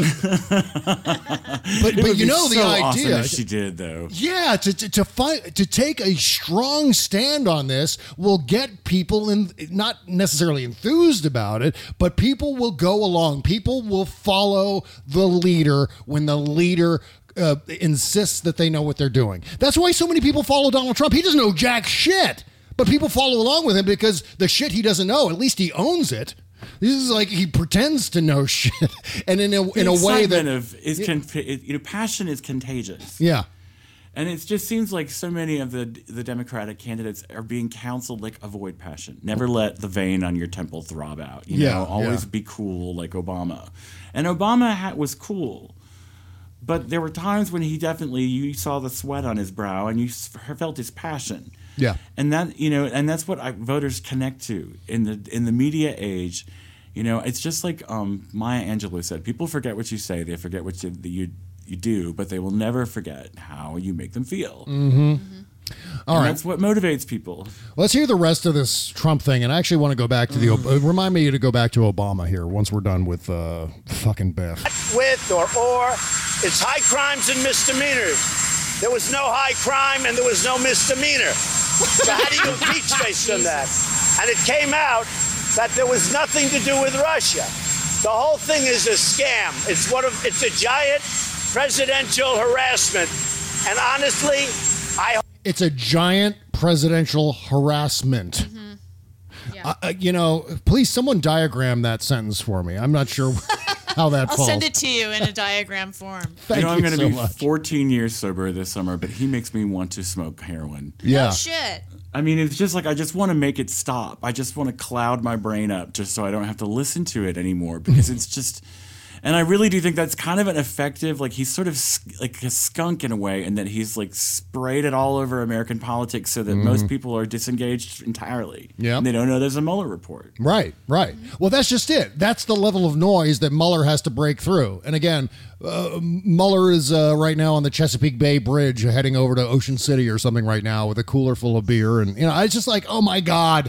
you know the idea. Awesome if she did, though. Yeah, to take a strong stand on this will get people not necessarily enthused about it, but people will go along. People will follow the leader when the leader insists that they know what they're doing. That's why so many people follow Donald Trump. He doesn't know jack shit, but people follow along with him because the shit he doesn't know, at least he owns it. This is like he pretends to know shit, and in a way that passion is contagious. Yeah. And it just seems like so many of the Democratic candidates are being counseled, like, avoid passion. Never let the vein on your temple throb out. You know, always be cool like Obama. And Obama was cool. But there were times when you saw the sweat on his brow and you felt his passion. Yeah. And that, and that's what voters connect to in the media age. It's just like Maya Angelou said, people forget what you say, they forget what you do, but they will never forget how you make them feel. Mm-hmm. All right. That's what motivates people. Let's hear the rest of this Trump thing, and I actually want to go back to remind me to go back to Obama here once we're done with fucking Beth. With or it's high crimes and misdemeanors. There was no high crime and there was no misdemeanor. So how do you impeach based on that? And it came out that there was nothing to do with Russia. The whole thing is a scam. It's a giant presidential harassment. And honestly, it's a giant presidential harassment. Mm-hmm. Yeah. Please someone diagram that sentence for me. I'm not sure how that I'll falls. send it to you in a diagram form. I'm going to be 14 years sober this summer, but he makes me want to smoke heroin. Yeah. Oh, shit. I mean, it's just like I just want to make it stop. I just want to cloud my brain up just so I don't have to listen to it anymore because it's just... And I really do think that's kind of an effective, like he's sort of like a skunk in a way, and that he's like sprayed it all over American politics so that most people are disengaged entirely. Yeah. And they don't know there's a Mueller report. Right. Well, that's just it. That's the level of noise that Mueller has to break through. And again, Mueller is right now on the Chesapeake Bay Bridge heading over to Ocean City or something right now with a cooler full of beer. And, it's just like, oh my God,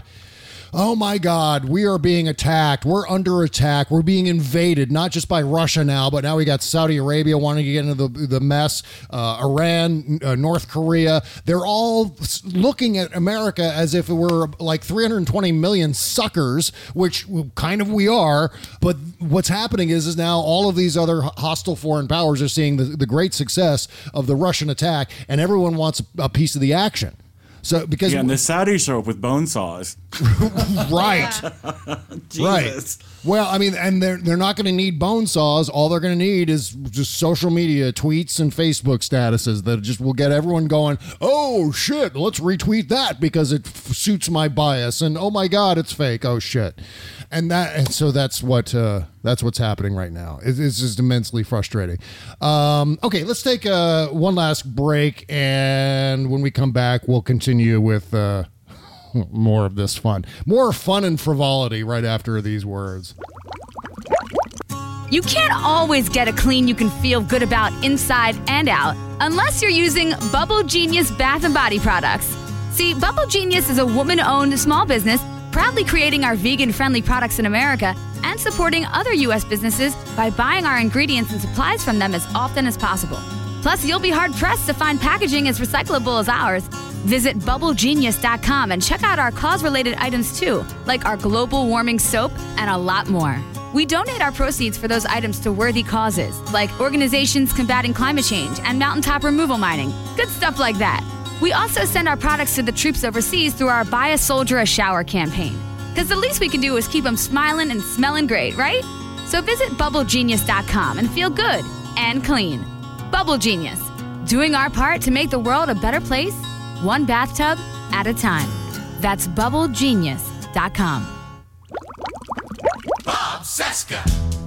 we are being attacked. We're under attack. We're being invaded, not just by Russia now, but now we got Saudi Arabia wanting to get into the mess, Iran, North Korea. They're all looking at America as if it were like 320 million suckers, which kind of we are. But what's happening is now all of these other hostile foreign powers are seeing the great success of the Russian attack, and everyone wants a piece of the action. So because and the Saudis show up with bone saws. Right. Jesus. Right. Well, I mean, and they're not going to need bone saws. All they're going to need is just social media tweets and Facebook statuses that just will get everyone going, oh, shit, let's retweet that because it suits my bias. And, oh, my God, it's fake. Oh, shit. And so that's what's happening right now. It's just immensely frustrating. Okay, let's take one last break. And when we come back, we'll continue with more of this fun. More fun and frivolity right after these words. You can't always get a clean you can feel good about inside and out unless you're using Bubble Genius Bath and Body products. See, Bubble Genius is a woman-owned small business proudly creating our vegan-friendly products in America and supporting other U.S. businesses by buying our ingredients and supplies from them as often as possible. Plus, you'll be hard-pressed to find packaging as recyclable as ours. Visit BubbleGenius.com and check out our cause-related items too, like our global warming soap and a lot more. We donate our proceeds for those items to worthy causes, like organizations combating climate change and mountaintop removal mining. Good stuff like that. We also send our products to the troops overseas through our Buy a Soldier a Shower campaign. Because the least we can do is keep them smiling and smelling great, right? So visit BubbleGenius.com and feel good and clean. Bubble Genius, doing our part to make the world a better place, one bathtub at a time. That's BubbleGenius.com. Bob Cesca.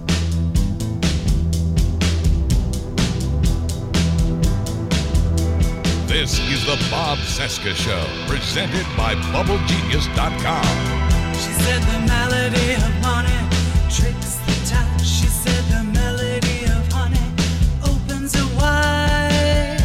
This is the Bob Cesca Show, presented by BubbleGenius.com. She said the melody of money tricks the touch. She said the melody of honey opens it wide.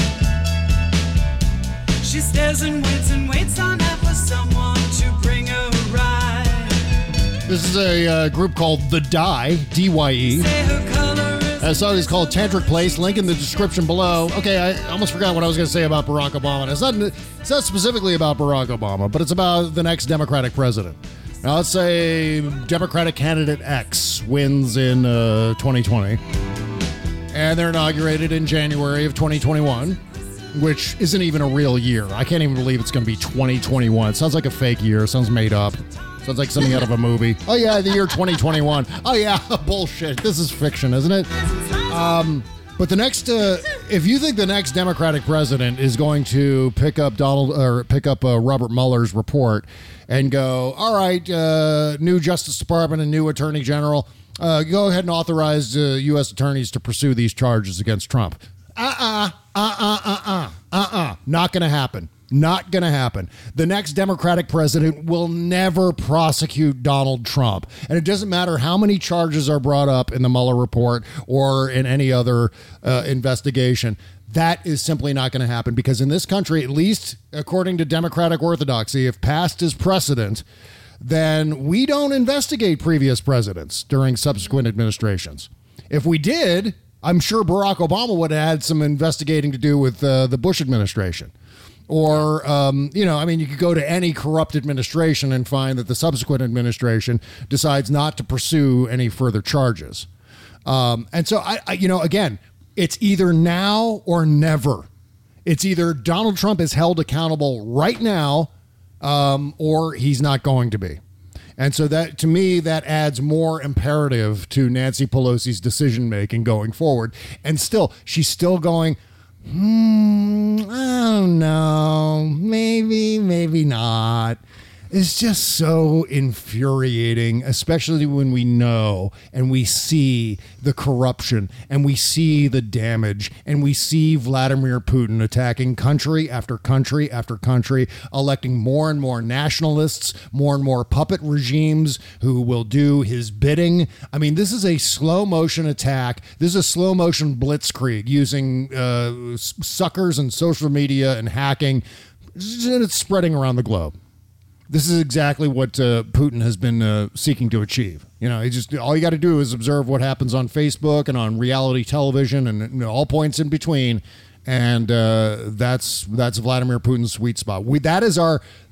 She stares and waits on her for someone to bring her a ride. This is a group called The Dye, D-Y-E. A song is called Tantric Place. Link in the description below. Okay, I almost forgot what I was going to say about Barack Obama. It's not specifically about Barack Obama, but it's about the next Democratic president. Now, let's say Democratic candidate X wins in 2020, and they're inaugurated in January of 2021, which isn't even a real year. I can't even believe it's going to be 2021. It sounds like a fake year. It sounds made up. Sounds like something out of a movie. Oh, yeah, the year 2021. Oh, yeah, bullshit. This is fiction, isn't it? But the next, if you think the next Democratic president is going to pick up Robert Mueller's report and go, all right, new Justice Department and new Attorney General, go ahead and authorize U.S. attorneys to pursue these charges against Trump. Not going to happen. Not going to happen. The next Democratic president will never prosecute Donald Trump. And it doesn't matter how many charges are brought up in the Mueller report or in any other investigation. That is simply not going to happen because in this country, at least according to Democratic orthodoxy, if past is precedent, then we don't investigate previous presidents during subsequent administrations. If we did, I'm sure Barack Obama would have had some investigating to do with the Bush administration. Or, you could go to any corrupt administration and find that the subsequent administration decides not to pursue any further charges. And so, again, it's either now or never. It's either Donald Trump is held accountable right now or he's not going to be. And so that, to me, that adds more imperative to Nancy Pelosi's decision-making going forward. And still, she's still going, I don't know, maybe not. It's just so infuriating, especially when we know and we see the corruption and we see the damage and we see Vladimir Putin attacking country after country after country, electing more and more nationalists, more and more puppet regimes who will do his bidding. I mean, this is a slow motion attack. This is a slow motion blitzkrieg using suckers and social media and hacking. It's spreading around the globe. This is exactly what Putin has been seeking to achieve. All you got to do is observe what happens on Facebook and on reality television and all points in between, and that's Vladimir Putin's sweet spot. That is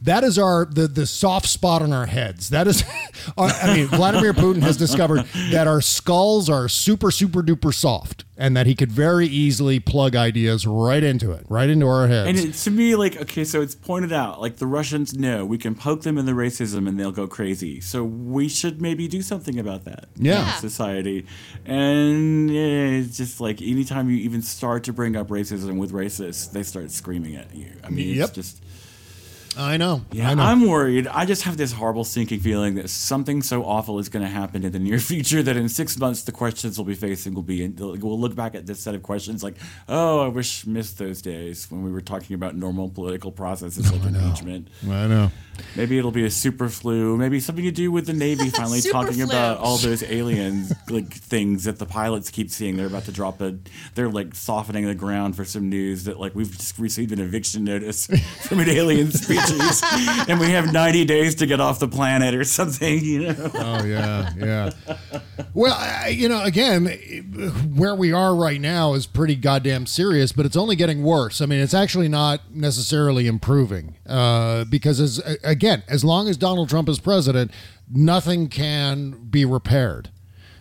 the soft spot on our heads. That is, Vladimir Putin has discovered that our skulls are super, super duper soft, and that he could very easily plug ideas right into our heads. And to me, so it's pointed out, the Russians know we can poke them in the racism and they'll go crazy. So we should maybe do something about that in society. And it's just anytime you even start to bring up racism with racists, they start screaming at you. I mean, It's just... I know. Yeah, I'm worried. I just have this horrible sinking feeling that something so awful is going to happen in the near future that in 6 months the questions we'll be facing we'll look back at this set of questions I wish missed those days when we were talking about normal political processes like impeachment. I know. Maybe it'll be a super flu. Maybe something to do with the Navy finally talking about all those aliens things that the pilots keep seeing. They're about to drop they're softening the ground for some news that we've just received an eviction notice from an alien species and we have 90 days to get off the planet or something, Oh, yeah. Well, again, where we are right now is pretty goddamn serious, but it's only getting worse. I mean, it's actually not necessarily improving because, as long as Donald Trump is president, nothing can be repaired.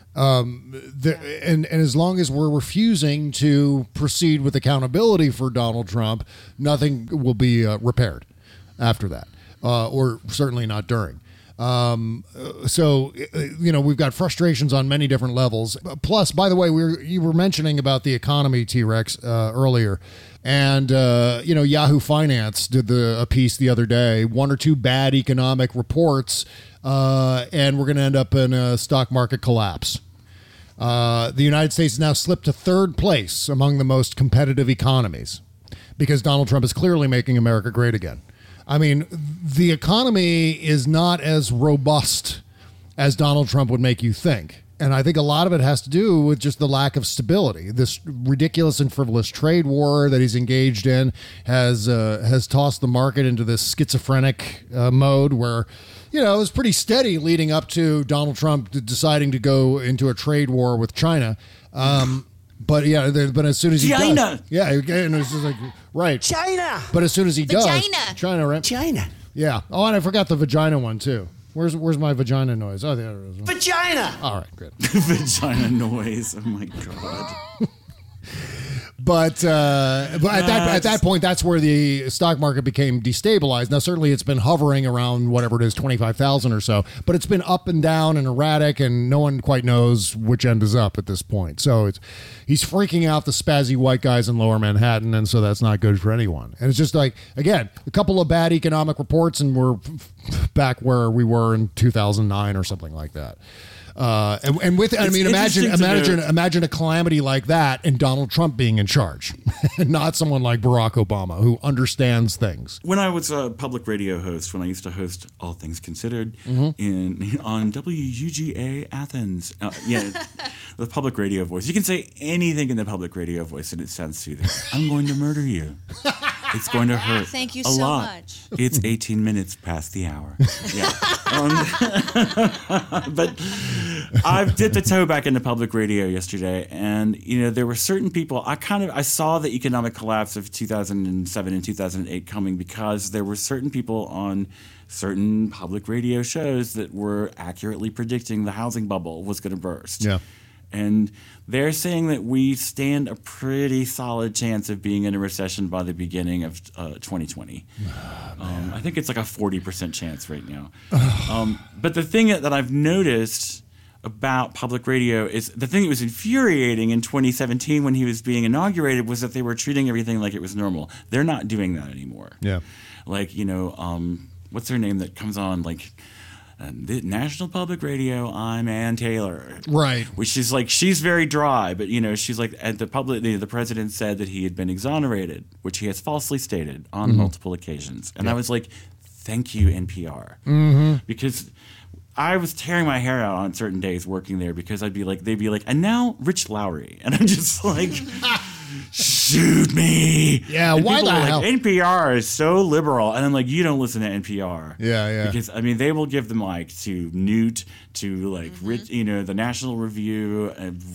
And as long as we're refusing to proceed with accountability for Donald Trump, nothing will be repaired after that, or certainly not during. So we've got frustrations on many different levels. Plus, by the way, you were mentioning about the economy, T-Rex, earlier. And, Yahoo Finance did a piece the other day, 1 or 2 bad economic reports, and we're going to end up in a stock market collapse. The United States has now slipped to 3rd place among the most competitive economies because Donald Trump is clearly making America great again. I mean, the economy is not as robust as Donald Trump would make you think. And I think a lot of it has to do with just the lack of stability. This ridiculous and frivolous trade war that he's engaged in has tossed the market into this schizophrenic mode where, it was pretty steady leading up to Donald Trump deciding to go into a trade war with China. But as soon as he does, and it's just right, China. But as soon as he does, China, right? China. Yeah. Oh, and I forgot the vagina one too. Where's my vagina noise? Oh, there it is. Vagina. All right, good. Vagina noise. Oh my god. But at that point, that's where the stock market became destabilized. Now, certainly it's been hovering around whatever it is, 25,000 or so, but it's been up and down and erratic, and no one quite knows which end is up at this point. So he's freaking out the spazzy white guys in Lower Manhattan, and so that's not good for anyone. And it's just again, a couple of bad economic reports, and we're back where we were in 2009 or something like that. And with, I mean, imagine a calamity like that and Donald Trump being in charge, and not someone like Barack Obama who understands things. When I was a public radio host, when I used to host All Things Considered on WUGA Athens, the public radio voice, you can say anything in the public radio voice and it sounds soothing. I'm going to murder you. It's going to hurt. Thank you a so lot. much. It's 18 minutes past the hour. Yeah. But I dipped a toe back into public radio yesterday, and there were certain people. I saw the economic collapse of 2007 and 2008 coming because there were certain people on certain public radio shows that were accurately predicting the housing bubble was going to burst. Yeah. And they're saying that we stand a pretty solid chance of being in a recession by the beginning of 2020. I think it's like a 40% chance right now. But the thing that I've noticed about public radio is the thing that was infuriating in 2017 when he was being inaugurated was that they were treating everything like it was normal. They're not doing that anymore. Yeah. Like, what's her name that comes on like the National Public Radio, I'm Ann Taylor. Right. Which is like, she's very dry, but she's like, at the president said that he had been exonerated, which he has falsely stated on multiple occasions. And I was like, thank you, NPR. Because I was tearing my hair out on certain days working there because they'd be like, and now Rich Lowry. And I'm just like, shoot me. Yeah, and why the hell? NPR is so liberal. And I'm like, you don't listen to NPR. Yeah. Because, they will give the mic to Newt, to like, Rich, the National Review,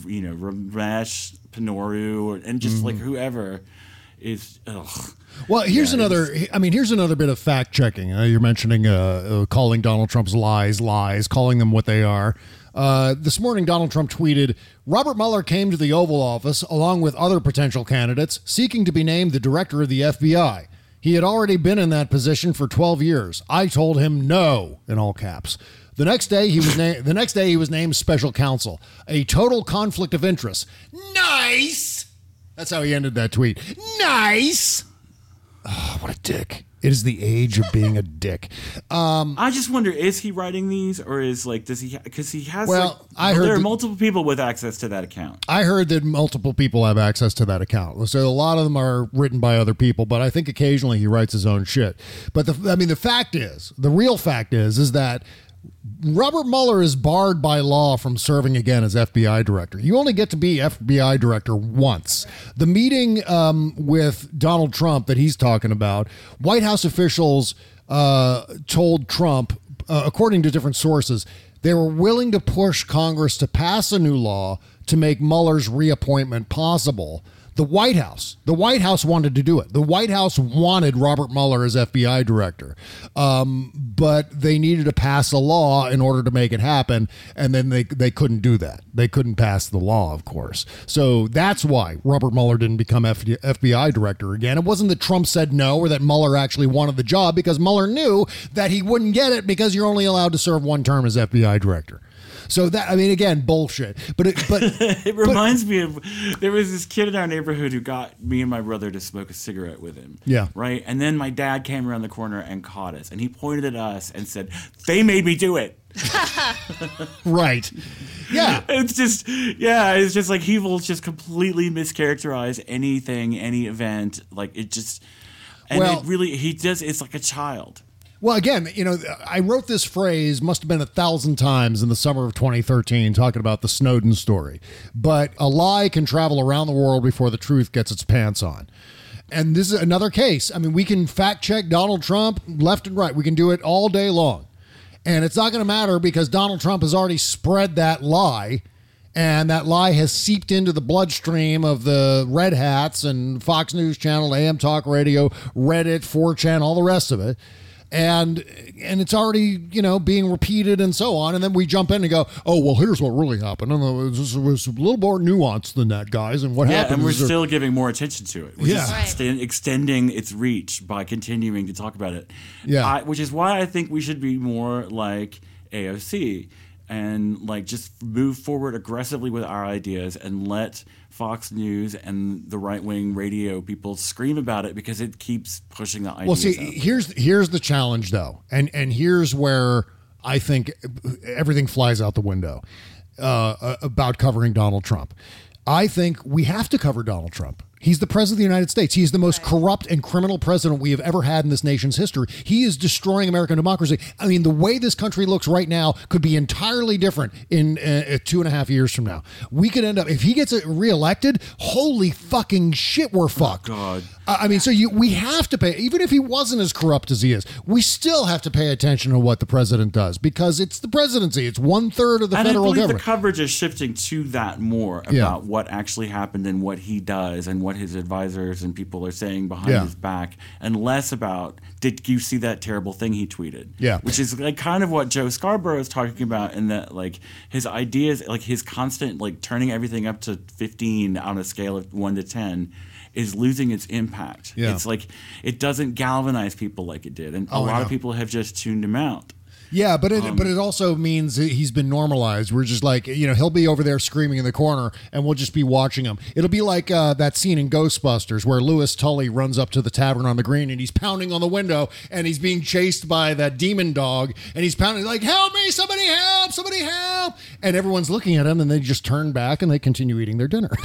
Ramesh Penoru, and just like whoever is, Well, here's another bit of fact checking. You're mentioning calling Donald Trump's lies, calling them what they are. This morning, Donald Trump tweeted, Robert Mueller came to the Oval Office along with other potential candidates seeking to be named the director of the FBI. He had already been in that position for 12 years. I told him no, in all caps. The next day, he was named special counsel. A total conflict of interest. Nice! That's how he ended that tweet. Nice! Oh, what a dick. It is the age of being a dick. I just wonder, is he writing these or is does he, because he has, there are multiple people with access to that account. I heard that multiple people have access to that account. So a lot of them are written by other people, but I think occasionally he writes his own shit. But the real fact is that Robert Mueller is barred by law from serving again as FBI director. You only get to be FBI director once. The meeting with Donald Trump that he's talking about, White House officials told Trump, according to different sources, they were willing to push Congress to pass a new law to make Mueller's reappointment possible. The White House wanted to do it. The White House wanted Robert Mueller as FBI director, but they needed to pass a law in order to make it happen, and then they couldn't do that. They couldn't pass the law, of course. So that's why Robert Mueller didn't become FBI director again. It wasn't that Trump said no or that Mueller actually wanted the job, because Mueller knew that he wouldn't get it because you're only allowed to serve one term as FBI director. So that, again, bullshit. But it reminds me of, there was this kid in our neighborhood who got me and my brother to smoke a cigarette with him. Yeah. Right? And then my dad came around the corner and caught us. And he pointed at us and said, they made me do it. Right. Yeah. It's just like he will just completely mischaracterize anything, any event. Like it just, and it's like a child. Well, again, I wrote this phrase, must have been 1,000 times in the summer of 2013, talking about the Snowden story. But a lie can travel around the world before the truth gets its pants on. And this is another case. We can fact check Donald Trump left and right. We can do it all day long. And it's not going to matter because Donald Trump has already spread that lie. And that lie has seeped into the bloodstream of the Red Hats and Fox News Channel, AM Talk Radio, Reddit, 4chan, all the rest of it. And it's already, being repeated and so on. And then we jump in and go, oh, well, here's what really happened. And it was a little more nuanced than that, guys. And what happened? And we're still giving more attention to it. We're just extending its reach by continuing to talk about it. Yeah. Which is why I think we should be more like AOC and just move forward aggressively with our ideas and let Fox News and the right-wing radio people scream about it because it keeps pushing the ideas. Well, see, here's the challenge, though, and here's where I think everything flies out the window about covering Donald Trump. I think we have to cover Donald Trump. He's the president of the United States. He's the most corrupt and criminal president we have ever had in this nation's history. He is destroying American democracy. I mean, the way this country looks right now could be entirely different in 2.5 years from now. We could end up, if he gets reelected, holy fucking shit, we're fucked. Oh, God. I mean, so we have to pay, even if he wasn't as corrupt as he is, we still have to pay attention to what the president does because it's the presidency. It's 1/3 of the and federal I believe government. the coverage is shifting to that more about what actually happened and what he does and what his advisors and people are saying behind his back, and less about, did you see that terrible thing he tweeted? Yeah. Which is like kind of what Joe Scarborough is talking about, in that like his ideas, like his constant like turning everything up to 15 on a scale of 1 to 10 is losing its impact. Yeah. It's like it doesn't galvanize people like it did, and a lot of people have just tuned him out. Yeah, but it also means that he's been normalized. We're just like, he'll be over there screaming in the corner, and we'll just be watching him. It'll be like that scene in Ghostbusters where Louis Tully runs up to the tavern on the green, and he's pounding on the window, and he's being chased by that demon dog, and he's pounding like, help me, somebody help, and everyone's looking at him, and they just turn back, and they continue eating their dinner.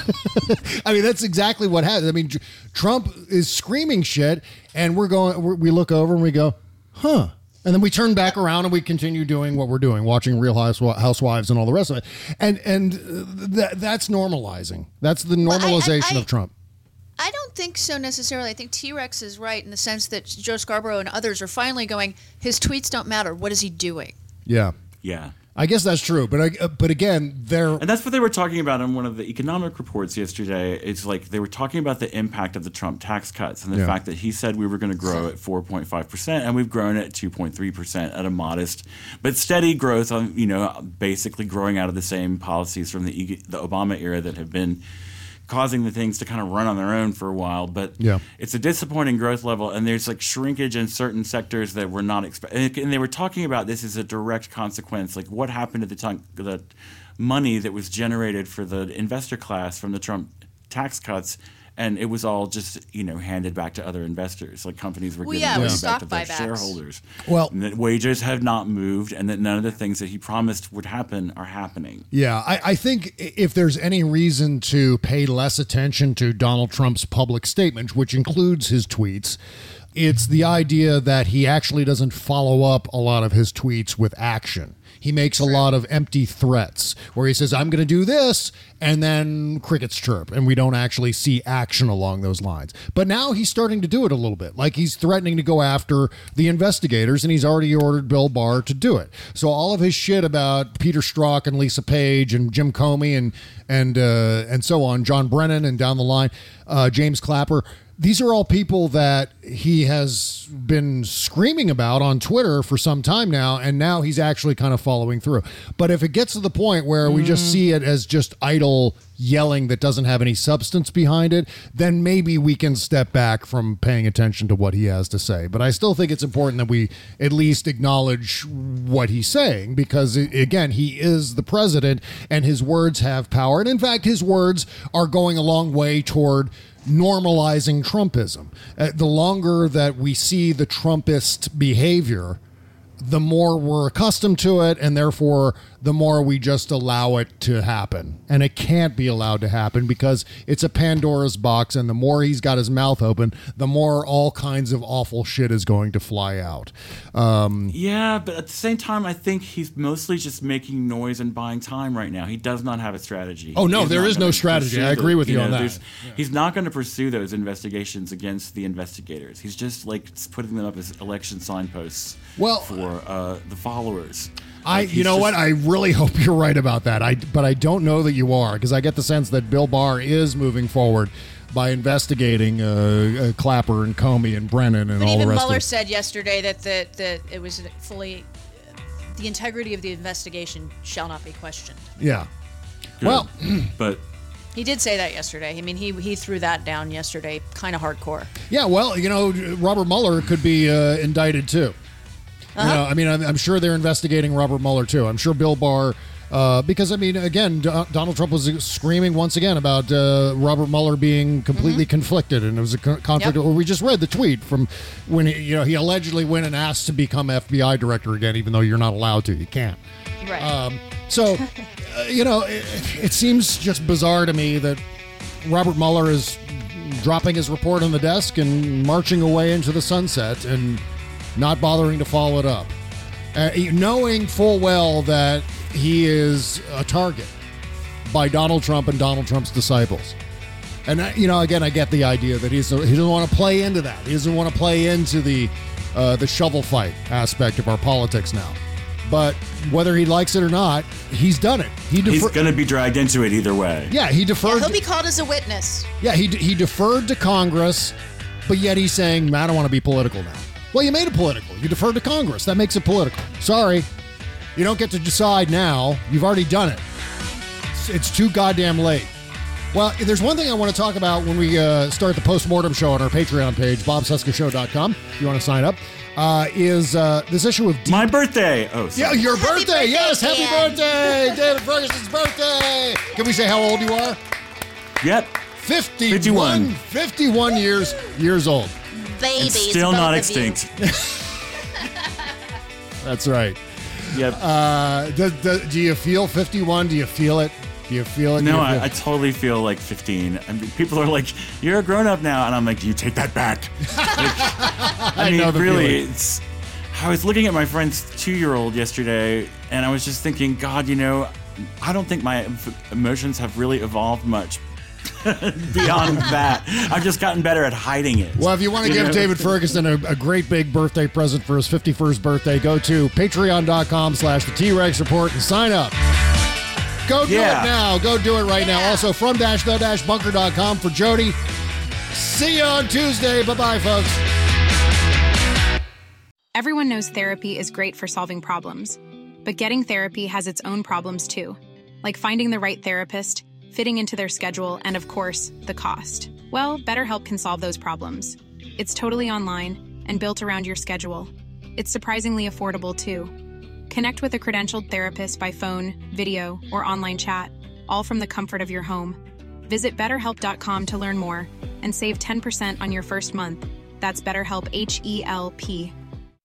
I mean, that's exactly what happens. I mean, Trump is screaming shit, and we look over, and we go, huh. And then we turn back around and we continue doing what we're doing, watching Real Housewives and all the rest of it. And that's normalizing. That's the normalization of Trump. I don't think so necessarily. I think T-Rex is right in the sense that Joe Scarborough and others are finally going, his tweets don't matter. What is he doing? Yeah. Yeah. I guess that's true, but again, and that's what they were talking about in one of the economic reports yesterday. It's like they were talking about the impact of the Trump tax cuts and the fact that he said we were going to grow at 4.5%, and we've grown at 2.3% at a modest but steady growth on basically growing out of the same policies from the Obama era that have been causing the things to kind of run on their own for a while, but it's a disappointing growth level, and there's like shrinkage in certain sectors that we're not expecting. And they were talking about this as a direct consequence, like what happened to the money that was generated for the investor class from the Trump tax cuts. And it was all just, handed back to other investors. Like companies were giving money back to their shareholders. Well, and that wages have not moved, and that none of the things that he promised would happen are happening. Yeah, I think if there's any reason to pay less attention to Donald Trump's public statements, which includes his tweets, it's the idea that he actually doesn't follow up a lot of his tweets with action. He makes a lot of empty threats where he says, I'm going to do this, and then crickets chirp, and we don't actually see action along those lines. But now he's starting to do it a little bit. Like he's threatening to go after the investigators, and he's already ordered Bill Barr to do it. So all of his shit about Peter Strzok and Lisa Page and Jim Comey and so on, John Brennan and down the line, James Clapper, these are all people that he has been screaming about on Twitter for some time now, and now he's actually kind of following through. But if it gets to the point where we just see it as just idle yelling that doesn't have any substance behind it, then maybe we can step back from paying attention to what he has to say. But I still think it's important that we at least acknowledge what he's saying, because, again, he is the president, and his words have power. And, in fact, his words are going a long way toward normalizing Trumpism. The longer that we see the Trumpist behavior, the more we're accustomed to it, and therefore the more we just allow it to happen. And it can't be allowed to happen because it's a Pandora's box, and the more he's got his mouth open, the more all kinds of awful shit is going to fly out. Yeah, but at the same time, I think he's mostly just making noise and buying time right now. He does not have a strategy. Oh, no, there is no strategy. I agree with you on that. He's not going to pursue those investigations against the investigators. He's just like putting them up as election signposts for the followers. What? I really hope you're right about that. But I don't know that you are, because I get the sense that Bill Barr is moving forward by investigating Clapper and Comey and Brennan and all the rest of it. Even Mueller said yesterday that it was fully the integrity of the investigation shall not be questioned. Yeah. Good. Well, but he did say that yesterday. I mean, he threw that down yesterday, kind of hardcore. Yeah. Well, Robert Mueller could be indicted too. I'm sure they're investigating Robert Mueller too. I'm sure Bill Barr Because, I mean, again, Donald Trump was screaming once again about Robert Mueller being completely conflicted, and it was a conflict. Well, we just read the tweet from when he allegedly went and asked to become FBI director again, even though you're not allowed to. You can't. Right. It seems just bizarre to me that Robert Mueller is dropping his report on the desk and marching away into the sunset and not bothering to follow it up. Knowing full well that he is a target by Donald Trump and Donald Trump's disciples. And, again, I get the idea that he doesn't want to play into that. He doesn't want to play into the shovel fight aspect of our politics now. But whether he likes it or not, he's done it. He's going to be dragged into it either way. Yeah, he deferred. Yeah, he'll be called as a witness. Yeah, he deferred to Congress, but yet he's saying, I don't want to be political now. Well, you made it political. You deferred to Congress. That makes it political. Sorry. You don't get to decide now. You've already done it. It's too goddamn late. Well, there's one thing I want to talk about when we start the postmortem show on our Patreon page, bobcescashow.com, if you want to sign up, is this issue of... My birthday! Oh, sorry. Yeah, your birthday! Yes, happy birthday! David Ferguson's birthday! Can we say how old you are? Yep. 51 years old. Babies. And still not extinct. That's right. Yep. Do you feel 51? Do you feel it? Do you feel it? No, I totally feel like 15. I mean, people are like, "You're a grown-up now," and I'm like, "You take that back." I mean, really, I was looking at my friend's 2-year-old yesterday, and I was just thinking, God, I don't think my emotions have really evolved much beyond that. I've just gotten better at hiding it. Well, if you want to give David Ferguson a great big birthday present for his 51st birthday, go to patreon.com/the T-Rex Report and sign up. Go do it now. Go do it right now. Also, from the-bunker.com for Jody. See you on Tuesday. Bye-bye, folks. Everyone knows therapy is great for solving problems, but getting therapy has its own problems too, like finding the right therapist, fitting into their schedule, and of course, the cost. Well, BetterHelp can solve those problems. It's totally online and built around your schedule. It's surprisingly affordable too. Connect with a credentialed therapist by phone, video, or online chat, all from the comfort of your home. Visit BetterHelp.com to learn more and save 10% on your first month. That's BetterHelp, H-E-L-P.